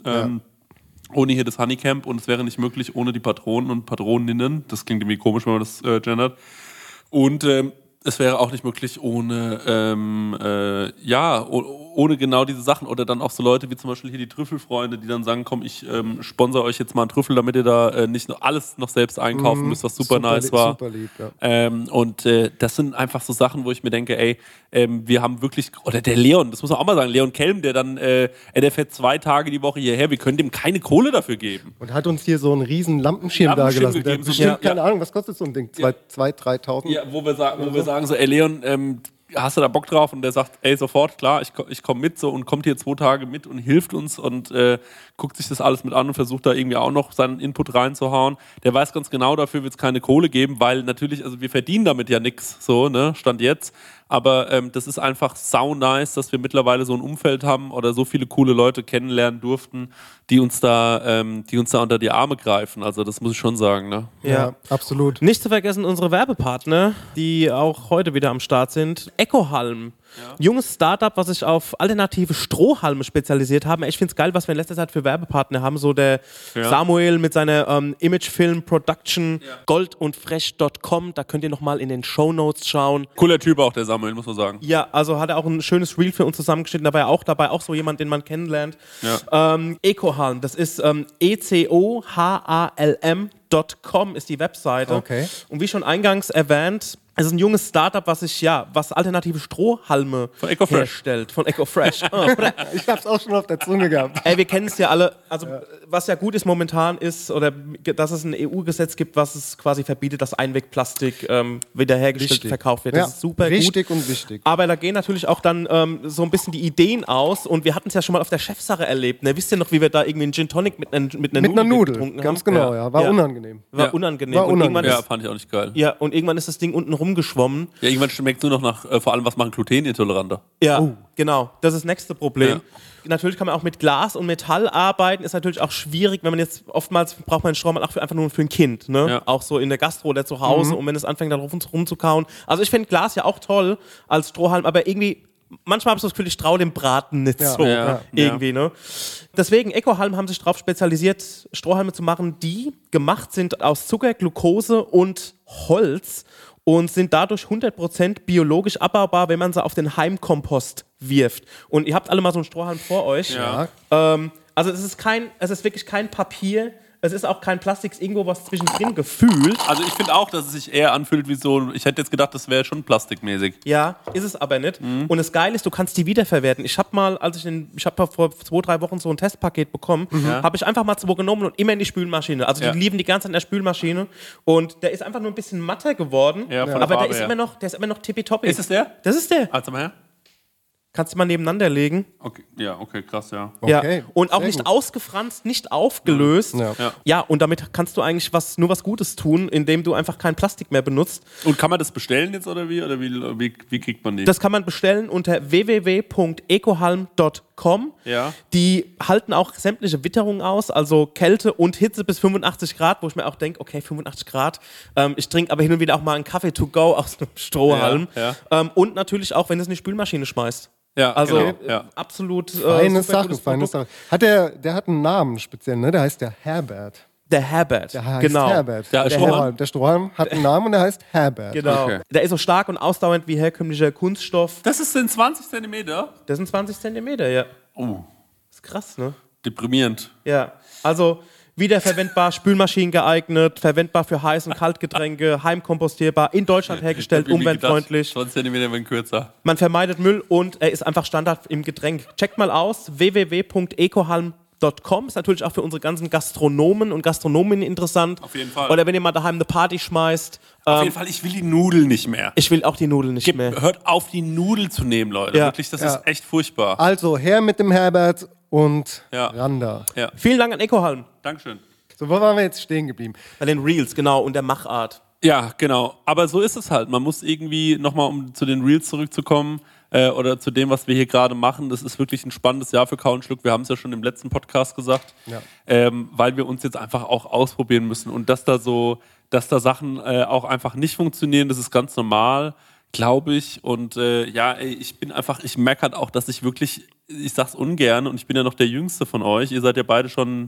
Ohne hier das Honeycamp und es wäre nicht möglich ohne die Patronen und Patroninnen. Das klingt irgendwie komisch, wenn man das gendert. Und es wäre auch nicht möglich ohne ohne genau diese Sachen. Oder dann auch so Leute wie zum Beispiel hier die Trüffelfreunde, die dann sagen, komm, ich sponsor euch jetzt mal einen Trüffel, damit ihr da nicht nur alles noch selbst einkaufen müsst, was super nice war. Super lieb, ja. Und das sind einfach so Sachen, wo ich mir denke, ey, wir haben wirklich, oder der Leon, das muss man auch mal sagen, Leon Kelm, der dann, der fährt 2 Tage die Woche hierher, wir können dem keine Kohle dafür geben. Und hat uns hier so einen riesen Lampenschirm da gelassen. gegeben, so Bestimmt, keine Ahnung, was kostet so ein Ding? 2.000, 3.000? Ja, wo wir sagen so, ey Leon, hast du da Bock drauf? Und der sagt, ey, sofort, klar, ich komme mit so und kommt hier 2 Tage mit und hilft uns und guckt sich das alles mit an und versucht da irgendwie auch noch seinen Input reinzuhauen. Der weiß ganz genau, dafür wird es keine Kohle geben, weil natürlich, also wir verdienen damit ja nichts, so, ne, Stand jetzt. Aber das ist einfach sau nice, dass wir mittlerweile so ein Umfeld haben oder so viele coole Leute kennenlernen durften, die uns da unter die Arme greifen. Also das muss ich schon sagen, ne? Ja, absolut. Nicht zu vergessen unsere Werbepartner, die auch heute wieder am Start sind. Ecohalm. Junges Startup, was sich auf alternative Strohhalme spezialisiert haben. Ich finde es geil, was wir in letzter Zeit für Werbepartner haben. So der Samuel mit seiner Imagefilm Production, goldundfresh.com. Da könnt ihr nochmal in den Shownotes schauen. Cooler Typ auch, der Samuel, muss man sagen. Ja, also hat er auch ein schönes Reel für uns zusammengeschnitten. Da war er auch dabei, auch so jemand, den man kennenlernt. Ja. Ecohalm, das ist ECOHALM.com ist die Webseite. Okay. Und wie schon eingangs erwähnt, es ist ein junges Startup, was alternative Strohhalme Von EcoFresh. herstellt. Von EcoFresh. Ich hab's auch schon auf der Zunge gehabt. Ey, wir kennen es ja alle. Also, was ja gut ist momentan ist, oder dass es ein EU-Gesetz gibt, was es quasi verbietet, dass Einwegplastik wiederhergestellt verkauft wird. Das ist super richtig gut. und wichtig. Aber da gehen natürlich auch dann so ein bisschen die Ideen aus. Und wir hatten es ja schon mal auf der Chefsache erlebt. Ne? Wisst ihr noch, wie wir da irgendwie einen Gin Tonic mit einer Nudel getrunken ganz haben? genau, ja. War unangenehm. War unangenehm. War Und irgendwann Ja, ist, fand ich auch nicht geil. ja, und irgendwann ist das Ding unten rumgeschwommen. Ja, irgendwann schmeckt es nur noch nach, vor allem was machen Glutenintoleranter. Ja, genau. Das ist das nächste Problem. Ja. Natürlich kann man auch mit Glas und Metall arbeiten. Ist natürlich auch schwierig, wenn man jetzt oftmals braucht man einen Strohhalm auch einfach nur für ein Kind. Ne? Ja. Auch so in der Gastro oder zu Hause. Und wenn es anfängt, da rumzukauen. Also ich finde Glas ja auch toll als Strohhalm, aber irgendwie manchmal habe ich das Gefühl, ich traue dem Braten nicht so. Irgendwie, ne? Deswegen, Ecohalm haben sich darauf spezialisiert, Strohhalme zu machen, die gemacht sind aus Zucker, Glucose und Holz und sind dadurch 100% biologisch abbaubar, wenn man sie auf den Heimkompost wirft. Und ihr habt alle mal so einen Strohhalm vor euch. Ja. Also es ist wirklich kein Papier. Es ist auch kein Plastik, irgendwo was zwischendrin gefühlt. Also ich finde auch, dass es sich eher anfühlt wie so, ich hätte jetzt gedacht, das wäre schon plastikmäßig. Ja, ist es aber nicht. Und das Geile ist, du kannst die wiederverwerten. Ich habe vor 2-3 Wochen so ein Testpaket bekommen, habe ich einfach mal 2 genommen und immer in die Spülmaschine. Also die liefen die ganze Zeit in der Spülmaschine und der ist einfach nur ein bisschen matter geworden, Ja, von der aber Farbe der ist immer noch tippitoppi. Ist es der? Das ist der. Also mal her. Kannst du mal nebeneinander legen. Okay, ja, okay, krass, ja. Okay, Ja. Und auch sehr nicht gut. ausgefranst, nicht aufgelöst. Ja. Ja, und damit kannst du eigentlich nur was Gutes tun, indem du einfach kein Plastik mehr benutzt. Und kann man das bestellen jetzt oder wie? Oder wie kriegt man die? Das kann man bestellen unter www.ecohalm.com. Ja. Die halten auch sämtliche Witterungen aus, also Kälte und Hitze bis 85 Grad, wo ich mir auch denke, okay, 85 Grad. Ich trinke aber hin und wieder auch mal einen Kaffee to go aus einem Strohhalm. Ja, Und natürlich auch, wenn du es in die Spülmaschine schmeißt. Ja, Also genau, ja. absolut Feine super Sache, gutes feine Produkt. Sache. Der hat einen Namen speziell, ne? Der heißt der Herbert. Der Herbert, Der heißt genau. Herbert. Der Strohhalm. Der Strohhalm hat einen Namen und der heißt Herbert. Genau. Okay. Der ist so stark und ausdauernd wie herkömmlicher Kunststoff. Das ist in 20 Zentimeter? Das sind 20 Zentimeter, ja. Oh, ist krass, ne? deprimierend. Ja, also wiederverwendbar, Spülmaschinen geeignet, verwendbar für Heiß- und Kaltgetränke, heimkompostierbar, in Deutschland hergestellt, Ich hab irgendwie umweltfreundlich. gedacht, 20 Zentimeter werden kürzer. Man vermeidet Müll und er ist einfach Standard im Getränk. Checkt mal aus, www.ecohalm.com. Ist natürlich auch für unsere ganzen Gastronomen und Gastronominnen interessant. Auf jeden Fall. Oder wenn ihr mal daheim eine Party schmeißt. Auf jeden Fall, ich will die Nudeln nicht mehr. Ich will auch die Nudeln nicht mehr. Hört auf, die Nudel zu nehmen, Leute. Ja. Wirklich, das ist echt furchtbar. Also her mit dem Herbert und Ja. Randa. Ja, Vielen Dank an Ecohalm. Dankeschön. So, wo waren wir jetzt stehen geblieben? Bei den Reels, genau, und der Machart. Ja, genau. Aber so ist es halt. Man muss irgendwie nochmal, um zu den Reels zurückzukommen, oder zu dem, was wir hier gerade machen, das ist wirklich ein spannendes Jahr für Kau und Schluck. Wir haben es ja schon im letzten Podcast gesagt, weil wir uns jetzt einfach auch ausprobieren müssen. Und dass da Sachen auch einfach nicht funktionieren, das ist ganz normal, glaube ich. Und ich merke halt auch, dass ich sag's ungern und ich bin ja noch der Jüngste von euch. Ihr seid ja beide schon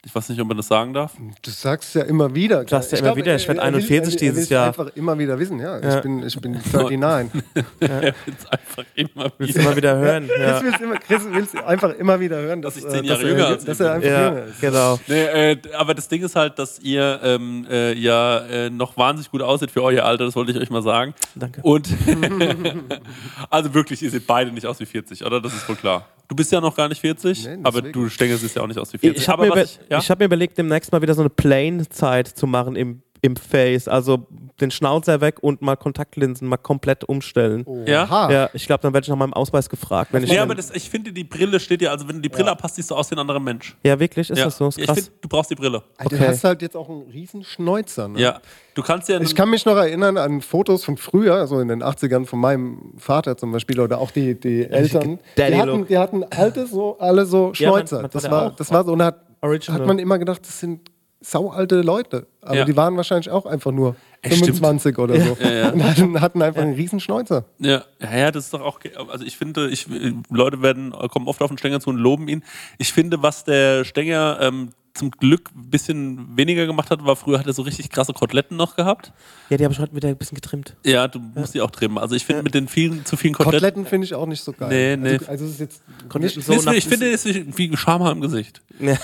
Ich weiß nicht, ob man das sagen darf. Du sagst ja immer wieder. Du sagst ja immer wieder, ich werde 41 dieses Jahr. Einfach immer wieder wissen, ja. Ich bin 39. Er will es einfach immer Willst du mal wieder hören? Ja. Chris will's einfach immer wieder hören, Dass ich 10 Jahre jünger als dass er einfach Ja, jünger ist. genau. Nee, aber das Ding ist halt, dass ihr noch wahnsinnig gut aussieht für euer Alter, das wollte ich euch mal sagen. Danke. Und also wirklich, ihr seht beide nicht aus wie 40, oder? Das ist wohl klar. Du bist ja noch gar nicht 40, Nee, aber deswegen. du Stengel ja auch nicht aus wie 40. Ich habe aber mir, hab mir überlegt, demnächst mal wieder so eine Plane-Zeit zu machen im Face. Also den Schnauzer weg und mal Kontaktlinsen mal komplett umstellen. Ja? Aha. Ja, ich glaube, dann werde ich nach meinem Ausweis gefragt. Wenn ich Nee, dann, aber ich finde, die Brille steht dir, also wenn du die Brille abhast, siehst du aus wie ein anderer Mensch. ja, wirklich? Ist Ja. das so? Ist Ich krass. finde, du brauchst die Brille. Du Okay. hast halt jetzt auch einen riesen Schnäuzer. Ne? Ja. Du kannst ja... Ich kann mich noch erinnern an Fotos von früher, also in den 80ern von meinem Vater zum Beispiel oder auch die Eltern. Daddy-Look. Die hatten alle so Ja, Schnäuzer. mein das Vater war auch. das war so, und da Original. hat man immer gedacht, das sind saualte Leute. Aber Ja. die waren wahrscheinlich auch einfach nur Echt, 25 oder so. Ja. Und hatten einfach einen riesen Schnäuzer. Ja, das ist doch auch. Also ich finde, Leute kommen oft auf den Stenger zu und loben ihn. Ich finde, was der Stenger zum Glück ein bisschen weniger gemacht hat, war früher hat er so richtig krasse Koteletten noch gehabt. Ja, die habe ich heute wieder ein bisschen getrimmt. Ja, du musst die auch trimmen. Also ich finde mit den zu vielen Koteletten. Koteletten finde ich auch nicht so geil. Nee. Also es ist jetzt Koteletten nicht so nach- Ich finde, es ist wie Schamhaar im Gesicht.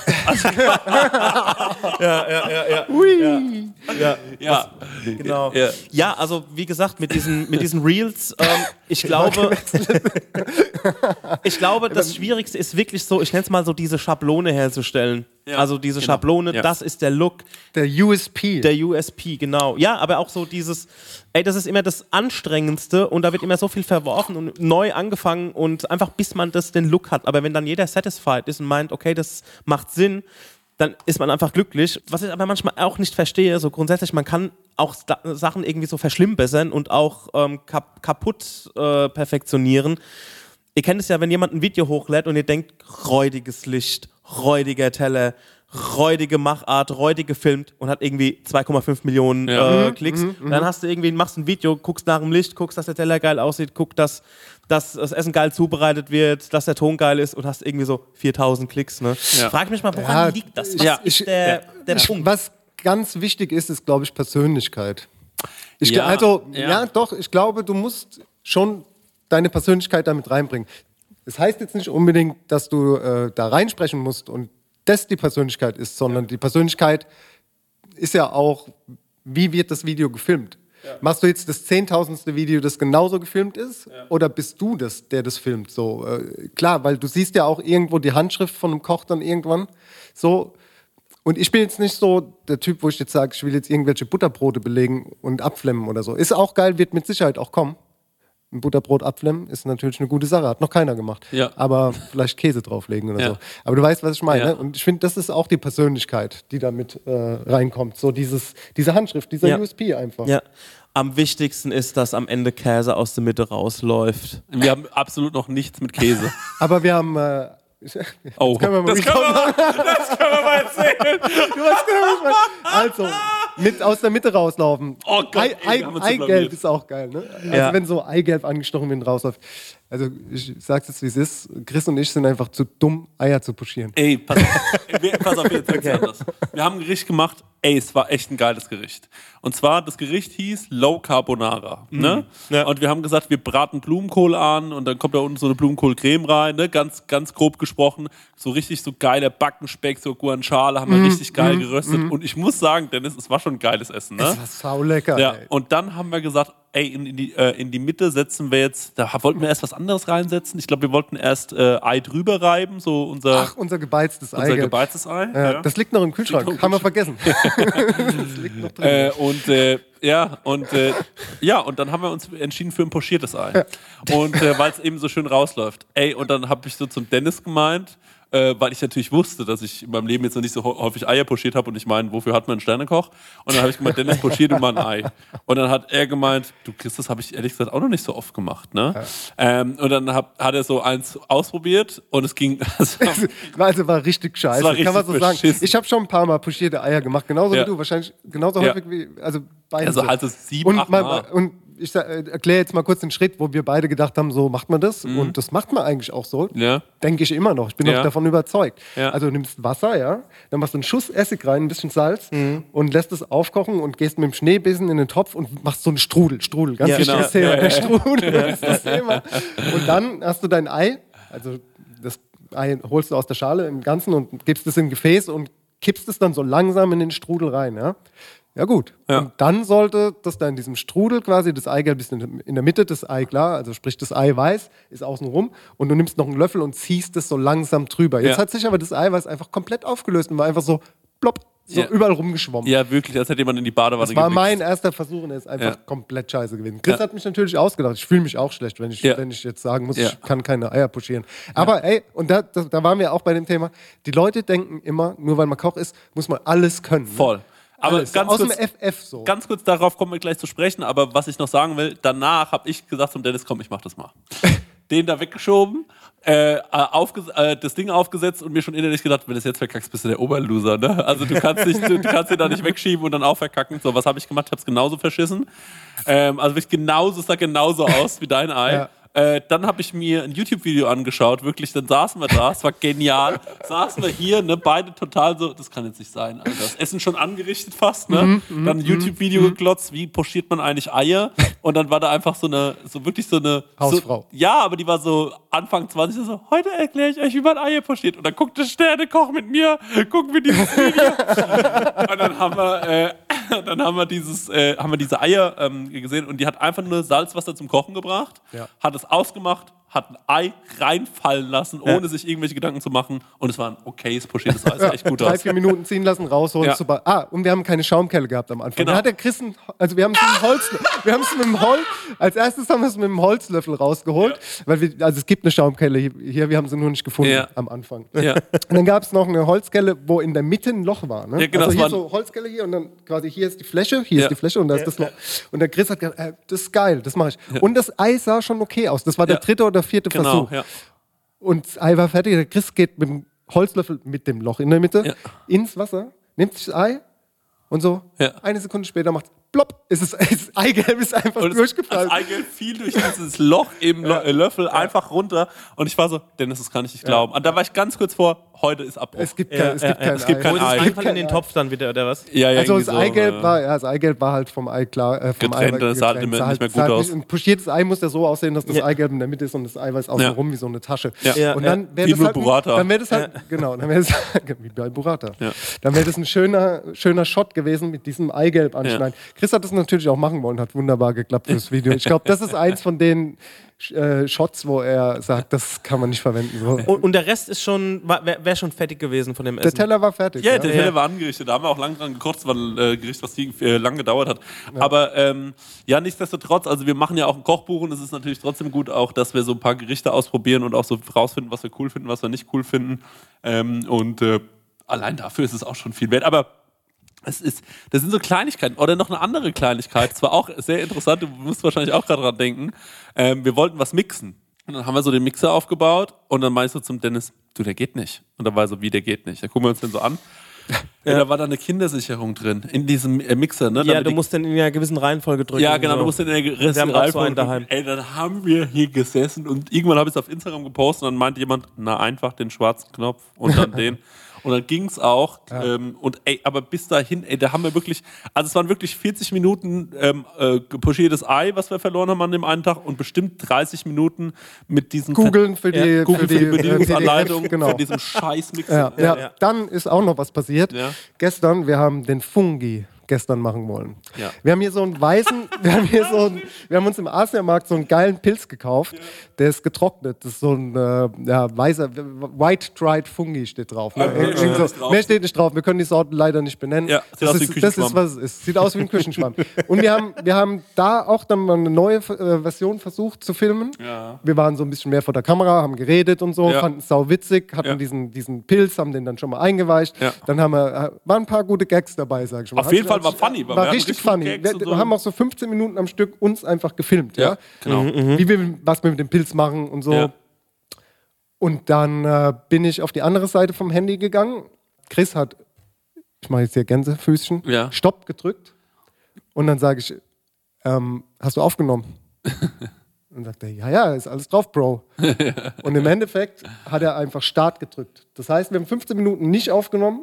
Ja, Genau. Ja. Ja, also wie gesagt, mit diesen Reels, ich glaube, das Schwierigste ist wirklich so, ich nenne es mal so, diese Schablone herzustellen. Ja, Also diese genau. Schablone, Ja. das ist der Look, der USP. der USP, genau. Ja, aber auch so dieses, das ist immer das Anstrengendste und da wird immer so viel verworfen und neu angefangen und einfach bis man den Look hat. Aber wenn dann jeder satisfied ist und meint, okay, das macht Sinn, dann ist man einfach glücklich. Was ich aber manchmal auch nicht verstehe, so grundsätzlich, man kann auch Sachen irgendwie so verschlimmbessern und auch kaputt perfektionieren. Ihr kennt es ja, wenn jemand ein Video hochlädt und ihr denkt, räudiges Licht, räudiger Teller, räudige Machart, räudig gefilmt und hat irgendwie 2,5 Millionen Klicks. Und dann machst ein Video, guckst nach dem Licht, guckst, dass der Teller geil aussieht, guckst, dass das Essen geil zubereitet wird, dass der Ton geil ist und hast irgendwie so 4000 Klicks. Ne? Ja. Frag mich mal, woran Ja, liegt das? Was ja, ist der Punkt? Was ganz wichtig ist, glaube ich, Persönlichkeit. Ja, Doch, ich glaube, du musst schon deine Persönlichkeit damit reinbringen. Das heißt jetzt nicht unbedingt, dass du da reinsprechen musst und das die Persönlichkeit ist, sondern die Persönlichkeit ist ja auch, wie wird das Video gefilmt? Machst du jetzt das 10.000. Video, das genauso gefilmt ist? Oder bist du das, der das filmt? So, klar, weil du siehst ja auch irgendwo die Handschrift von einem Koch dann irgendwann. So. Und ich bin jetzt nicht so der Typ, wo ich jetzt sage, ich will jetzt irgendwelche Butterbrote belegen und abflemmen oder so. Ist auch geil, wird mit Sicherheit auch kommen. Ein Butterbrot abflemmen ist natürlich eine gute Sache. Hat noch keiner gemacht. Ja. Aber vielleicht Käse drauflegen oder Ja. so. Aber du weißt, was ich meine. Ja. Und ich finde, das ist auch die Persönlichkeit, die damit reinkommt. So diese Handschrift, dieser USP einfach. Ja. Am wichtigsten ist, dass am Ende Käse aus der Mitte rausläuft. Wir haben absolut noch nichts mit Käse. Aber wir haben... Oh, können wir mal das können wir mal erzählen. Also, aus der Mitte rauslaufen. Oh Gott, ey, wir haben uns so Eigelb blamiert. ist auch geil, ne? Also Ja. wenn so Eigelb angestochen wird und rausläuft. Also ich sag's jetzt, wie es ist. Chris und ich sind einfach zu dumm, Eier zu pochieren. Ey, pass auf, jetzt wird's anders. Wir haben ein Gericht gemacht, es war echt ein geiles Gericht. Und zwar, das Gericht hieß Low Carbonara. Ne? Ja. Und wir haben gesagt, wir braten Blumenkohl an und dann kommt da unten so eine Blumenkohlcreme rein, ne? Ganz grob gesprochen. So richtig so geiler Backenspeck, so Guanciale, haben wir richtig geil geröstet. Und ich muss sagen, Dennis, es war schon geiles Essen. Ne? Das war saulecker, Ja, ey. und dann haben wir gesagt, ey, in die Mitte setzen wir jetzt, da wollten wir erst was anderes reinsetzen. Ich glaube, wir wollten erst Ei drüber reiben, so Ach, unser gebeiztes unser Eigelb. gebeiztes Ei. Ja, das liegt noch im Kühlschrank. Liegt noch im Haben wir vergessen. Das liegt noch drin. Und dann haben wir uns entschieden für ein pochiertes Ei. Und weil es eben so schön rausläuft. Ey, und dann habe ich so zum Dennis gemeint, weil ich natürlich wusste, dass ich in meinem Leben jetzt noch nicht so häufig Eier pochiert habe und ich meine, wofür hat man einen Sternekoch? Und dann habe ich gemeint, Dennis, pochier du mal ein Ei. Und dann hat er gemeint, du Chris, das habe ich ehrlich gesagt auch noch nicht so oft gemacht. Ne? Und dann hat er so eins ausprobiert und es ging... Also war richtig scheiße, war kann man so richtig sagen. beschissen. Ich habe schon ein paar Mal pochierte Eier gemacht, genauso Ja. wie du, wahrscheinlich genauso Ja. häufig wie, also beide. Also so. halt so 7, 8 Mal. Und ich erkläre jetzt mal kurz den Schritt, wo wir beide gedacht haben, so macht man das. Und das macht man eigentlich auch so. Ja. Denke ich immer noch. Ich bin noch davon überzeugt. Ja. Also du nimmst Wasser, ja, dann machst du einen Schuss Essig rein, ein bisschen Salz und lässt es aufkochen und gehst mit dem Schneebesen in den Topf und machst so einen Strudel. Ganz wichtiges Thema. Der Strudel ist das Thema. Und dann hast du dein Ei, also das Ei holst du aus der Schale im Ganzen und gibst es in ein Gefäß und kippst es dann so langsam in den Strudel rein, ja. Ja gut. Ja. Und dann sollte das da in diesem Strudel quasi, das Eigelb ist in der Mitte, das Ei klar, also sprich das Eiweiß ist außen rum und du nimmst noch einen Löffel und ziehst es so langsam drüber. Jetzt hat sich aber das Eiweiß einfach komplett aufgelöst und war einfach so plopp, so überall rumgeschwommen. Ja, wirklich, als hätte jemand in die Badewanne Das war mein erster Versuch und er ist einfach komplett scheiße gewesen. Chris hat mich natürlich ausgedacht. Ich fühle mich auch schlecht, wenn ich jetzt sagen muss, ich kann keine Eier pochieren. Aber ey, und da waren wir auch bei dem Thema, die Leute denken immer, nur weil man Koch ist, muss man alles können. Ne? Voll. Aber alles. Ganz kurz, FF so. Ganz kurz, darauf kommen wir gleich zu sprechen, aber was ich noch sagen will, danach habe ich gesagt zum Dennis, komm, ich mach das mal. Den da weggeschoben, das Ding aufgesetzt und mir schon innerlich gedacht, wenn du es jetzt verkackst, bist du der Oberloser, ne? Also du kannst den da nicht wegschieben und dann auch verkacken. So, was habe ich gemacht? Ich habe es genauso verschissen. Also es sah genauso aus wie dein Ei. Ja. Dann habe ich mir ein YouTube-Video angeschaut, wirklich, dann saßen wir da, es war genial, saßen wir hier, ne, beide total so, das kann jetzt nicht sein, Alter. Das Essen schon angerichtet fast, ne? Dann ein YouTube-Video geglotzt, wie pochiert man eigentlich Eier? Und dann war da einfach so eine Hausfrau. Ja, aber die war so Anfang 20, so, heute erkläre ich euch, wie man Eier pochiert. Und dann guckt der Sternekoch mit mir, gucken wir dieses Video. Und dann haben wir diese Eier gesehen und die hat einfach nur Salzwasser zum Kochen gebracht, hat es ausgemacht, hat ein Ei reinfallen lassen, ohne sich irgendwelche Gedanken zu machen. Und es war ein okayes pochiertes Ei. Sah echt gut aus. 3-4 Minuten ziehen lassen, rausholen. Super. Und wir haben keine Schaumkelle gehabt am Anfang. Genau. Da hat der Chris wir haben es als erstes haben wir es mit dem Holzlöffel rausgeholt, weil es gibt eine Schaumkelle hier, wir haben sie nur nicht gefunden am Anfang. Ja. Und dann gab es noch eine Holzkelle, wo in der Mitte ein Loch war. Ne? Ja, genau, also hier so Holzkelle hier und dann quasi hier ist die Fläche, und da ist das Loch. Und der Chris hat gesagt, das ist geil, das mache ich. Ja. Und das Ei sah schon okay aus. Das war der dritte oder vierte Versuch. Ja. Und das Ei war fertig. Der Chris geht mit dem Holzlöffel mit dem Loch in der Mitte ins Wasser, nimmt sich das Ei und so eine Sekunde später macht plopp, das Eigelb ist einfach durchgefallen. Das Eigelb fiel durch dieses Loch im Löffel einfach runter und ich war so, Dennis, das kann ich nicht glauben. Und da war ich ganz kurz vor, heute ist Abbruch. Es gibt kein Ei. Es gibt einfach in den Topf dann wieder, oder was? Ja, also das Eigelb war halt vom Ei klar. Getrennt, das sah nicht mehr gut aus. Ein pochiertes Ei muss ja so aussehen, dass das Eigelb in der Mitte ist und das Eiweiß außenrum wie so eine Tasche. Ja. Und dann wäre das halt Burrata. Dann wäre das halt, genau, dann wäre das wie bei Burrata. Ja. Dann wäre das ein schöner Shot gewesen mit diesem Eigelb anschneiden. Chris hat das natürlich auch machen wollen, hat wunderbar geklappt fürs Video. Ich glaube, das ist eins von den Shots, wo er sagt, das kann man nicht verwenden. So. Und der Rest ist wäre schon fertig gewesen von dem Essen. Der Teller war fertig. Ja, der Teller war angerichtet. Da haben wir auch lange dran gekocht. Das war ein Gericht, was lang gedauert hat. Ja. Aber nichtsdestotrotz, also wir machen ja auch ein Kochbuch und es ist natürlich trotzdem gut auch, dass wir so ein paar Gerichte ausprobieren und auch so rausfinden, was wir cool finden, was wir nicht cool finden. Allein dafür ist es auch schon viel wert. Aber das sind so Kleinigkeiten. Oder noch eine andere Kleinigkeit. Das war auch sehr interessant. Du musst wahrscheinlich auch gerade dran denken. Wir wollten was mixen. Und dann haben wir so den Mixer aufgebaut. Und dann meinst du zum Dennis, du, der geht nicht. Und dann war er so, wie, der geht nicht. Da gucken wir uns den so an. Ja, da war da eine Kindersicherung drin. In diesem Mixer. Ne? Ja, du musst den in einer gewissen Reihenfolge drücken. Ja, genau. Du musst den in einer gewissen Reihenfolge drücken. Ey, dann haben wir hier gesessen. Und irgendwann habe ich es auf Instagram gepostet. Und dann meinte jemand, einfach den schwarzen Knopf und dann den. Und dann ging es auch. Ja. Aber bis dahin, da haben wir wirklich, also es waren wirklich 40 Minuten pochiertes Ei, was wir verloren haben an dem einen Tag und bestimmt 30 Minuten mit diesen Googeln für die Bedienungsanleitung, genau. Für diesen Scheißmixer. Ja. Dann ist auch noch was passiert. Ja. Gestern, wir haben den Fungi gestern machen wollen. Ja. Wir haben hier so einen weißen, wir haben uns im Asiamarkt so einen geilen Pilz gekauft, der ist getrocknet. Das ist so ein weißer, White Dried Fungi steht drauf. Ne? Mehr steht nicht drauf, wir können die Sorten leider nicht benennen. Ja, das ist, was es ist. Sieht aus wie ein Küchenschwamm. Und wir haben da auch dann mal eine neue Version versucht zu filmen. Ja. Wir waren so ein bisschen mehr vor der Kamera, haben geredet und so, fanden es sau witzig, hatten diesen Pilz, haben den dann schon mal eingeweicht. Ja. Dann waren ein paar gute Gags dabei, sag ich mal. Auf jeden Fall war funny. War richtig funny. Wir haben auch so 15 Minuten am Stück uns einfach gefilmt. Ja, genau. Was wir mit dem Pilz machen und so. Ja. Und dann bin ich auf die andere Seite vom Handy gegangen. Chris hat, ich mache jetzt hier Gänsefüßchen, Stopp gedrückt. Und dann sage ich, hast du aufgenommen? Und sagt er, ja, ist alles drauf, Bro. Und im Endeffekt hat er einfach Start gedrückt. Das heißt, wir haben 15 Minuten nicht aufgenommen.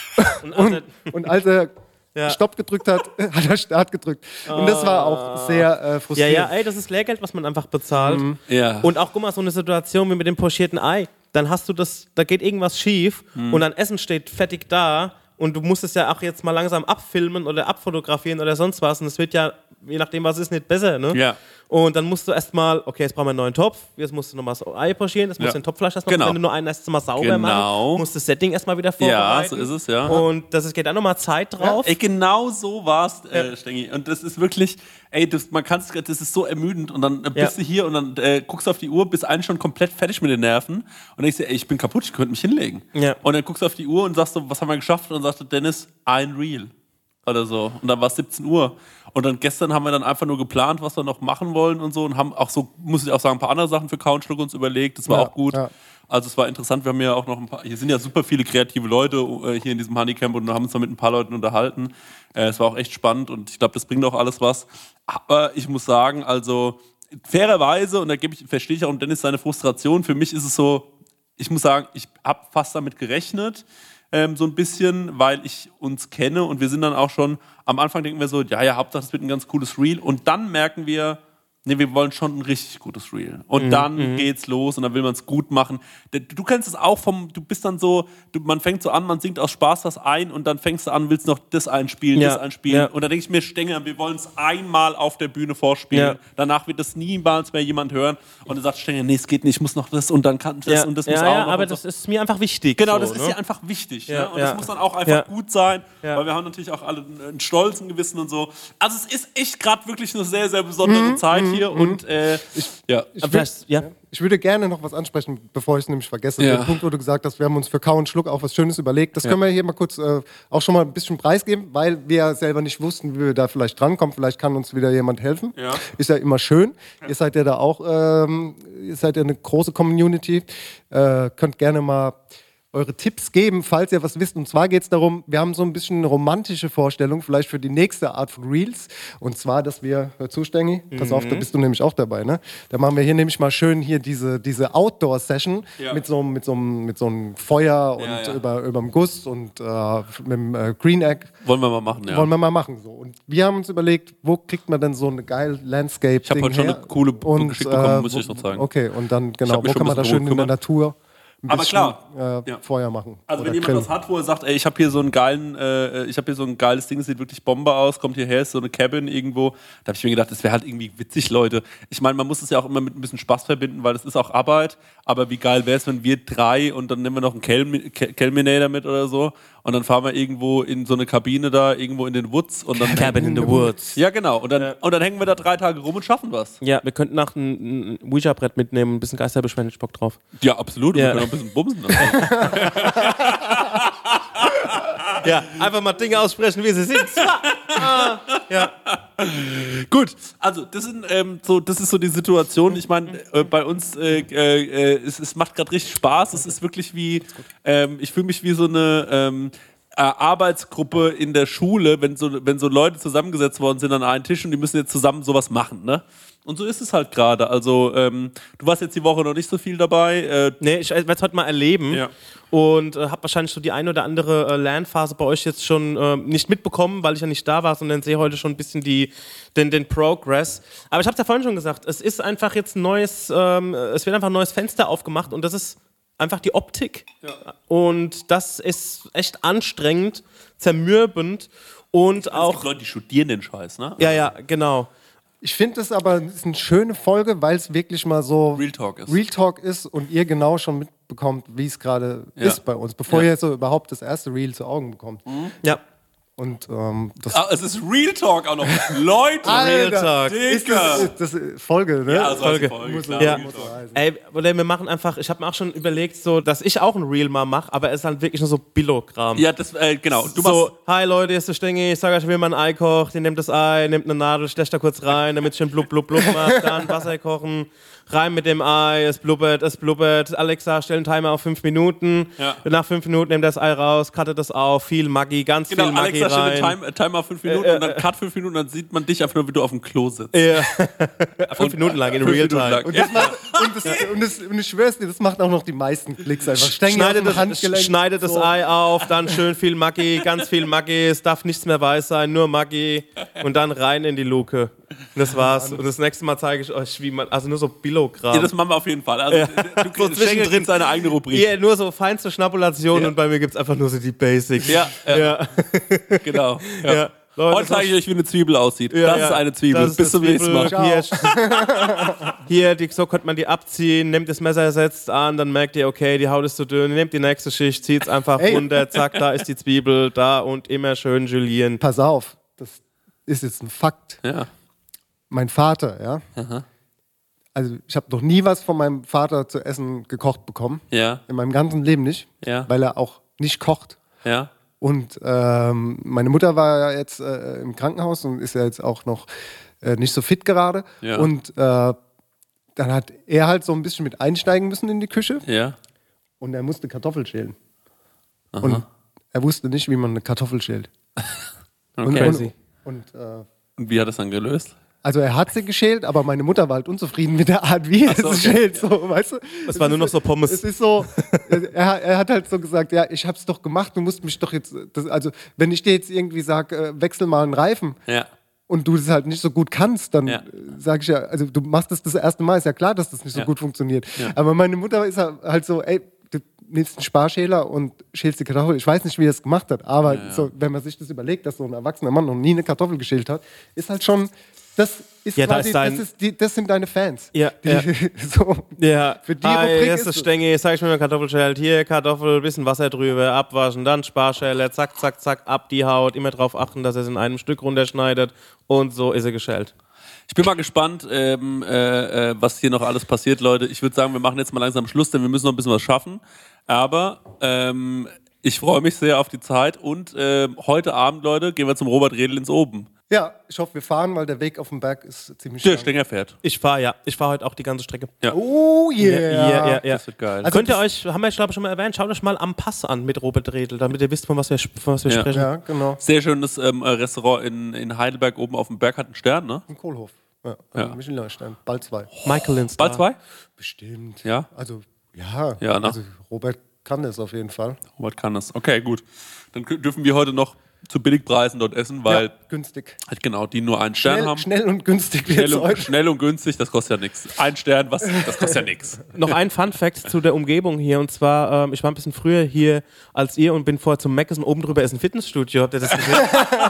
Und als er Stopp gedrückt hat, hat er Start gedrückt. Und das war auch sehr frustrierend. Ja, ey, das ist Lehrgeld, was man einfach bezahlt. Ja. Und auch, guck mal, so eine Situation wie mit dem pochierten Ei. Dann hast du das, da geht irgendwas schief und dein Essen steht fettig da und du musst es ja auch jetzt mal langsam abfilmen oder abfotografieren oder sonst was. Und es wird ja, je nachdem, was ist, nicht besser, ne? Ja. Und dann musst du erstmal, okay, jetzt brauchen wir einen neuen Topf, jetzt musst du nochmal so Ei pochieren, jetzt musst du den Topfleisch erstmal, wenn du nur einen erstmal sauber machen, musst du das Setting erstmal wieder vorbereiten. Ja, so ist es, ja. Und geht auch nochmal Zeit drauf. Ja, ey, genau so war's, Stengi. Und das ist wirklich, das ist so ermüdend. Und dann bist du hier und dann guckst du auf die Uhr, bist eigentlich schon komplett fertig mit den Nerven. Und denkst dir, ich bin kaputt, ich könnte mich hinlegen. Ja. Und dann guckst du auf die Uhr und sagst so, was haben wir geschafft? Und dann sagst du, Dennis, ein Reel. Oder so. Und dann war es 17 Uhr. Und dann gestern haben wir dann einfach nur geplant, was wir noch machen wollen und so. Und haben auch so, muss ich auch sagen, ein paar andere Sachen für Couchschluck uns überlegt. Das war auch gut. Ja. Also es war interessant. Wir haben ja auch noch ein paar, hier sind ja super viele kreative Leute hier in diesem Honeycamp und haben uns da mit ein paar Leuten unterhalten. Es war auch echt spannend und ich glaube, das bringt auch alles was. Aber ich muss sagen, also fairerweise, und da verstehe ich auch Dennis seine Frustration, für mich ist es so, ich muss sagen, ich habe fast damit gerechnet, so ein bisschen, weil ich uns kenne und wir sind dann auch schon, am Anfang denken wir so, Hauptsache das wird ein ganz cooles Reel und dann merken wir, nee, wir wollen schon ein richtig gutes Reel. Und dann geht's los und dann will man es gut machen. Du kennst es auch du bist dann so, man fängt so an, man singt aus Spaß was ein und dann fängst du an, willst noch das einspielen, das einspielen. Ja. Und dann denke ich mir, Stenger, wir wollen es einmal auf der Bühne vorspielen. Ja. Danach wird das niemals mehr jemand hören. Und dann sagt Stenger, nee, es geht nicht, ich muss noch das und dann kann das und das muss auch noch. Aber das ist mir einfach wichtig. Genau, das ist ja einfach wichtig. Ja. Ne? Und das muss dann auch einfach gut sein, weil wir haben natürlich auch alle einen stolzen Gewissen und so. Also es ist echt gerade wirklich eine sehr, sehr besondere Zeit hier. Und ich würde gerne noch was ansprechen, bevor ich es nämlich vergesse. Den Punkt, wo du gesagt hast, wir haben uns für Kau und Schluck auch was Schönes überlegt. Das können wir hier mal kurz auch schon mal ein bisschen preisgeben, weil wir selber nicht wussten, wie wir da vielleicht drankommen. Vielleicht kann uns wieder jemand helfen. Ja. Ist ja immer schön. Ihr seid ja da auch, ihr seid ja eine große Community. Könnt gerne mal eure Tipps geben, falls ihr was wisst. Und zwar geht es darum, wir haben so ein bisschen eine romantische Vorstellung, vielleicht für die nächste Art von Reels. Und zwar, dass wir, hör zu, Stengi, pass auf, da bist du nämlich auch dabei, ne? Da machen wir hier nämlich mal schön hier diese Outdoor-Session mit so einem Feuer und über dem Guss und mit dem Green Egg. Wollen wir mal machen, ja. Wollen wir mal machen, so. Und wir haben uns überlegt, wo kriegt man denn so eine geile Landscape-Ding Ich habe heute schon eine coole geschickt bekommen, muss ich noch sagen. Okay, und dann, genau, wo kann man da schön in der Natur aber klar, Feuer machen. Also wenn jemand was hat, wo er sagt, ey, ich habe hier so ein geiles Ding, das sieht wirklich Bombe aus, kommt hierher, ist so eine Cabin irgendwo, da habe ich mir gedacht, das wäre halt irgendwie witzig, Leute. Ich meine, man muss es ja auch immer mit ein bisschen Spaß verbinden, weil das ist auch Arbeit, aber wie geil wäre es, wenn wir 3 und dann nehmen wir noch einen Kelminator mit oder so und dann fahren wir irgendwo in so eine Kabine da, irgendwo in den Woods und dann Cabin in the Woods. Ja, genau. Und dann hängen wir da 3 Tage rum und schaffen was. Ja, wir könnten nach ein Ouija-Brett mitnehmen, ein bisschen Geisterbeschwören, ich Bock drauf. Ja, absolut. Und wir können auch ein bisschen bumsen. Ja, einfach mal Dinge aussprechen, wie sie sind. Ja. Gut, also das ist so die Situation. Ich meine, bei uns es macht gerade richtig Spaß. Es ist wirklich wie, ich fühle mich wie so eine Arbeitsgruppe in der Schule, wenn so Leute zusammengesetzt worden sind an einen Tisch und die müssen jetzt zusammen sowas machen, ne? Und so ist es halt gerade. Also, du warst jetzt die Woche noch nicht so viel dabei. Nee, ich werde es heute mal erleben. Ja. Und habe wahrscheinlich so die eine oder andere Lernphase bei euch jetzt schon nicht mitbekommen, weil ich ja nicht da war, sondern sehe heute schon ein bisschen den Progress. Aber ich habe es ja vorhin schon gesagt, es ist einfach jetzt es wird einfach ein neues Fenster aufgemacht und das ist einfach die Optik. Ja. Und das ist echt anstrengend, zermürbend und auch... Es gibt Leute, die studieren den Scheiß, ne? Ja, genau. Ich finde es aber ist eine schöne Folge, weil es wirklich mal so Real Talk ist und ihr genau schon mitbekommt, wie es gerade ist bei uns, bevor ihr so überhaupt das erste Reel zu Augen bekommt. Mhm. Ja. Und es ist Real Talk auch noch. Leute, Real Talk. Ist das Folge, ne? Ja, Folge. Ja. Ey, wir machen einfach, ich habe mir auch schon überlegt, so, dass ich auch ein Reel mal mache, aber es ist halt wirklich nur so Billo-Kram. Ja, das, genau. Du so, hi Leute, hier ist der Stengi, ich sag euch, wie man ein Ei kocht, ihr nehmt das Ei, nehmt eine Nadel, stecht da kurz rein, damit es schön blub blub blub macht, dann Wasser kochen, rein mit dem Ei, es blubbert. Alexa, stell einen Timer auf 5 Minuten. Ja. Nach 5 Minuten nimmt das Ei raus, cuttet das auf, viel Maggi, ganz viel Maggi Alexa rein. stellt den Timer auf 5 Minuten und dann Cut 5 Minuten, dann sieht man dich einfach nur, wie du auf dem Klo sitzt. Ja. 5 Minuten lang in 5 Real Minuten Time. lang. Und ich schwör's dir, das macht auch noch die meisten Klicks einfach. Schneidet das Ei auf, dann schön viel Maggi, ganz viel Maggi, es darf nichts mehr weiß sein, nur Maggi und dann rein in die Luke. Und das war's. Und das nächste Mal zeige ich euch, wie man, also nur so Billogramm. Ja, das machen wir auf jeden Fall. Also, du kriegst zwischendrin seine eigene Rubrik. Ja, nur so feinste Schnapulation und bei mir gibt's einfach nur so die Basics. Ja. Genau. Ja. Ja. Leute, Heute zeige ich euch, wie eine Zwiebel aussieht. Das ist eine Zwiebel. Das ist Bis zum eine nächsten Mal. Zwiebel. Hier, so könnte man die abziehen, nehmt das Messer, setzt an, dann merkt ihr, okay, die Haut ist zu dünn, nehmt die nächste Schicht, zieht's einfach runter, zack, da ist die Zwiebel, da und immer schön julieren. Pass auf, das ist jetzt ein Fakt. Ja. Mein Vater, ja. Aha. Also ich habe noch nie was von meinem Vater zu essen gekocht bekommen. Ja. In meinem ganzen Leben nicht. Ja. Weil er auch nicht kocht. Ja. Und meine Mutter war ja jetzt im Krankenhaus und ist ja jetzt auch noch nicht so fit gerade. Ja. Und dann hat er halt so ein bisschen mit einsteigen müssen in die Küche. Ja. Und er musste Kartoffel schälen. Aha. Und er wusste nicht, wie man eine Kartoffel schält. Okay. Und Und wie hat das dann gelöst? also er hat sie geschält, aber meine Mutter war halt unzufrieden mit der Art, wie er sie schält. So, weißt du? Das war nur noch so Pommes. Es ist so, er hat halt so gesagt, ja, ich hab's doch gemacht, du musst mich doch jetzt, also wenn ich dir jetzt irgendwie sage, wechsel mal einen Reifen Ja. und du das halt nicht so gut kannst, dann Ja. sage ich ja, also du machst das erste Mal, ist ja klar, dass das nicht so gut funktioniert. Ja. Aber meine Mutter ist halt so, ey, du nimmst einen Sparschäler und schälst die Kartoffel. Ich weiß nicht, wie er es gemacht hat, aber so, wenn man sich das überlegt, dass so ein erwachsener Mann noch nie eine Kartoffel geschält hat, ist halt schon, das ist Ja, quasi, da ist das sind deine Fans. Ja, Die, ja. so, Ja, für die Rubrik hier ist ist das es. Stängel, zeig ich mir mal Kartoffel schält, hier Kartoffel, bisschen Wasser drüber, abwaschen, dann Sparschäler, zack, zack, zack, ab die Haut, immer drauf achten, dass er es in einem Stück runterschneidet und so ist er geschält. Ich bin mal gespannt, was hier noch alles passiert, Leute. Ich würde sagen, wir machen jetzt mal langsam Schluss, denn wir müssen noch ein bisschen was schaffen. Aber ich freue mich sehr auf die Zeit und heute Abend, Leute, gehen wir zum Robert Redl ins Oben. Ja, ich hoffe, wir fahren, weil der Weg auf dem Berg ist ziemlich Der lang. Stenger fährt. Ich fahre heute auch die ganze Strecke. Ja. Oh yeah. Ja. Das wird geil. Also Könnt ihr euch, haben wir glaube ich schon mal erwähnt, schaut euch mal am Pass an mit Robert Redl, damit ihr wisst, von was wir sprechen. Ja, genau. Sehr schönes Restaurant in Heidelberg oben auf dem Berg, hat einen Stern, ne? Im Kohlhof. Ja. Ja. Michelin-Stern. Bald 2. Michael Bald 2? Bestimmt. Ja. Also, ja. Ja, ne? Also, Robert kann das auf jeden Fall. Robert kann das. Okay, gut. Dann dürfen wir heute noch zu Billigpreisen dort essen, weil Ja, günstig. halt genau, die nur einen Stern haben. Schnell und günstig wird's heute. Schnell und günstig, das kostet ja nichts. Ein Stern, das kostet ja nichts. Noch ein Fun-Fact zu der Umgebung hier, und zwar, ich war ein bisschen früher hier als ihr und bin vorher zum Mc's und oben drüber ist ein Fitnessstudio. Habt ihr das gesehen?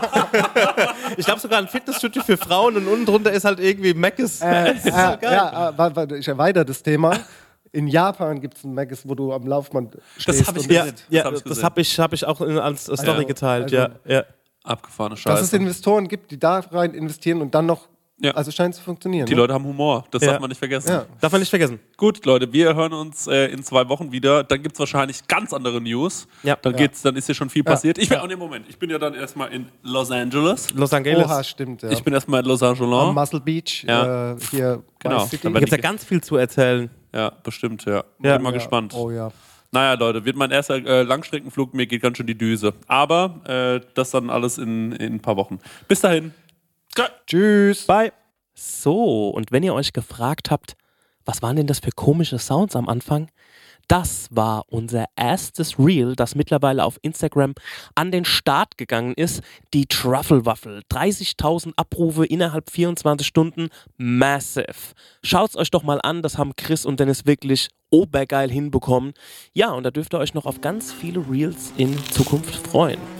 Ich glaube sogar ein Fitnessstudio für Frauen und unten drunter ist halt irgendwie Mc's. Das ist so geil. Warte, ich erweitere das Thema. In Japan gibt es ein Mc's, wo du am Laufband stehst. hab ich und gesehen. Ja, Das das hab ich habe ich auch als Story geteilt. Also- Ja. Abgefahrene dass Scheiße. es Investoren gibt, die da rein investieren und dann noch, Ja. also scheint zu funktionieren. Die ne? Leute haben Humor, das Ja. darf man nicht vergessen. Ja. Darf man nicht vergessen. Gut, Leute, wir hören uns in 2 Wochen wieder. Dann gibt es wahrscheinlich ganz andere News. Ja. Dann ist hier schon viel passiert. Ich bin auch im Moment. Ich bin ja dann erstmal in Los Angeles. Los Angeles. Oha, stimmt, ja. Ich bin erstmal in Los Am Angeles. Muscle Beach, Ja. hier Genau. bei City. Dann Da gibt es ja ganz viel zu erzählen. Ja, bestimmt, ja. Ja. Bin mal gespannt. Oh ja. Naja, Leute, wird mein erster Langstreckenflug, mir geht ganz schön die Düse. Aber das dann alles in ein paar Wochen. Bis dahin. Tschüss. Bye. So, und wenn ihr euch gefragt habt, was waren denn das für komische Sounds am Anfang? Das war unser erstes Reel, das mittlerweile auf Instagram an den Start gegangen ist. Die Truffle-Waffel. 30.000 Abrufe innerhalb 24 Stunden. Massive. Schaut's euch doch mal an, das haben Chris und Dennis wirklich obergeil hinbekommen. Ja, und da dürft ihr euch noch auf ganz viele Reels in Zukunft freuen.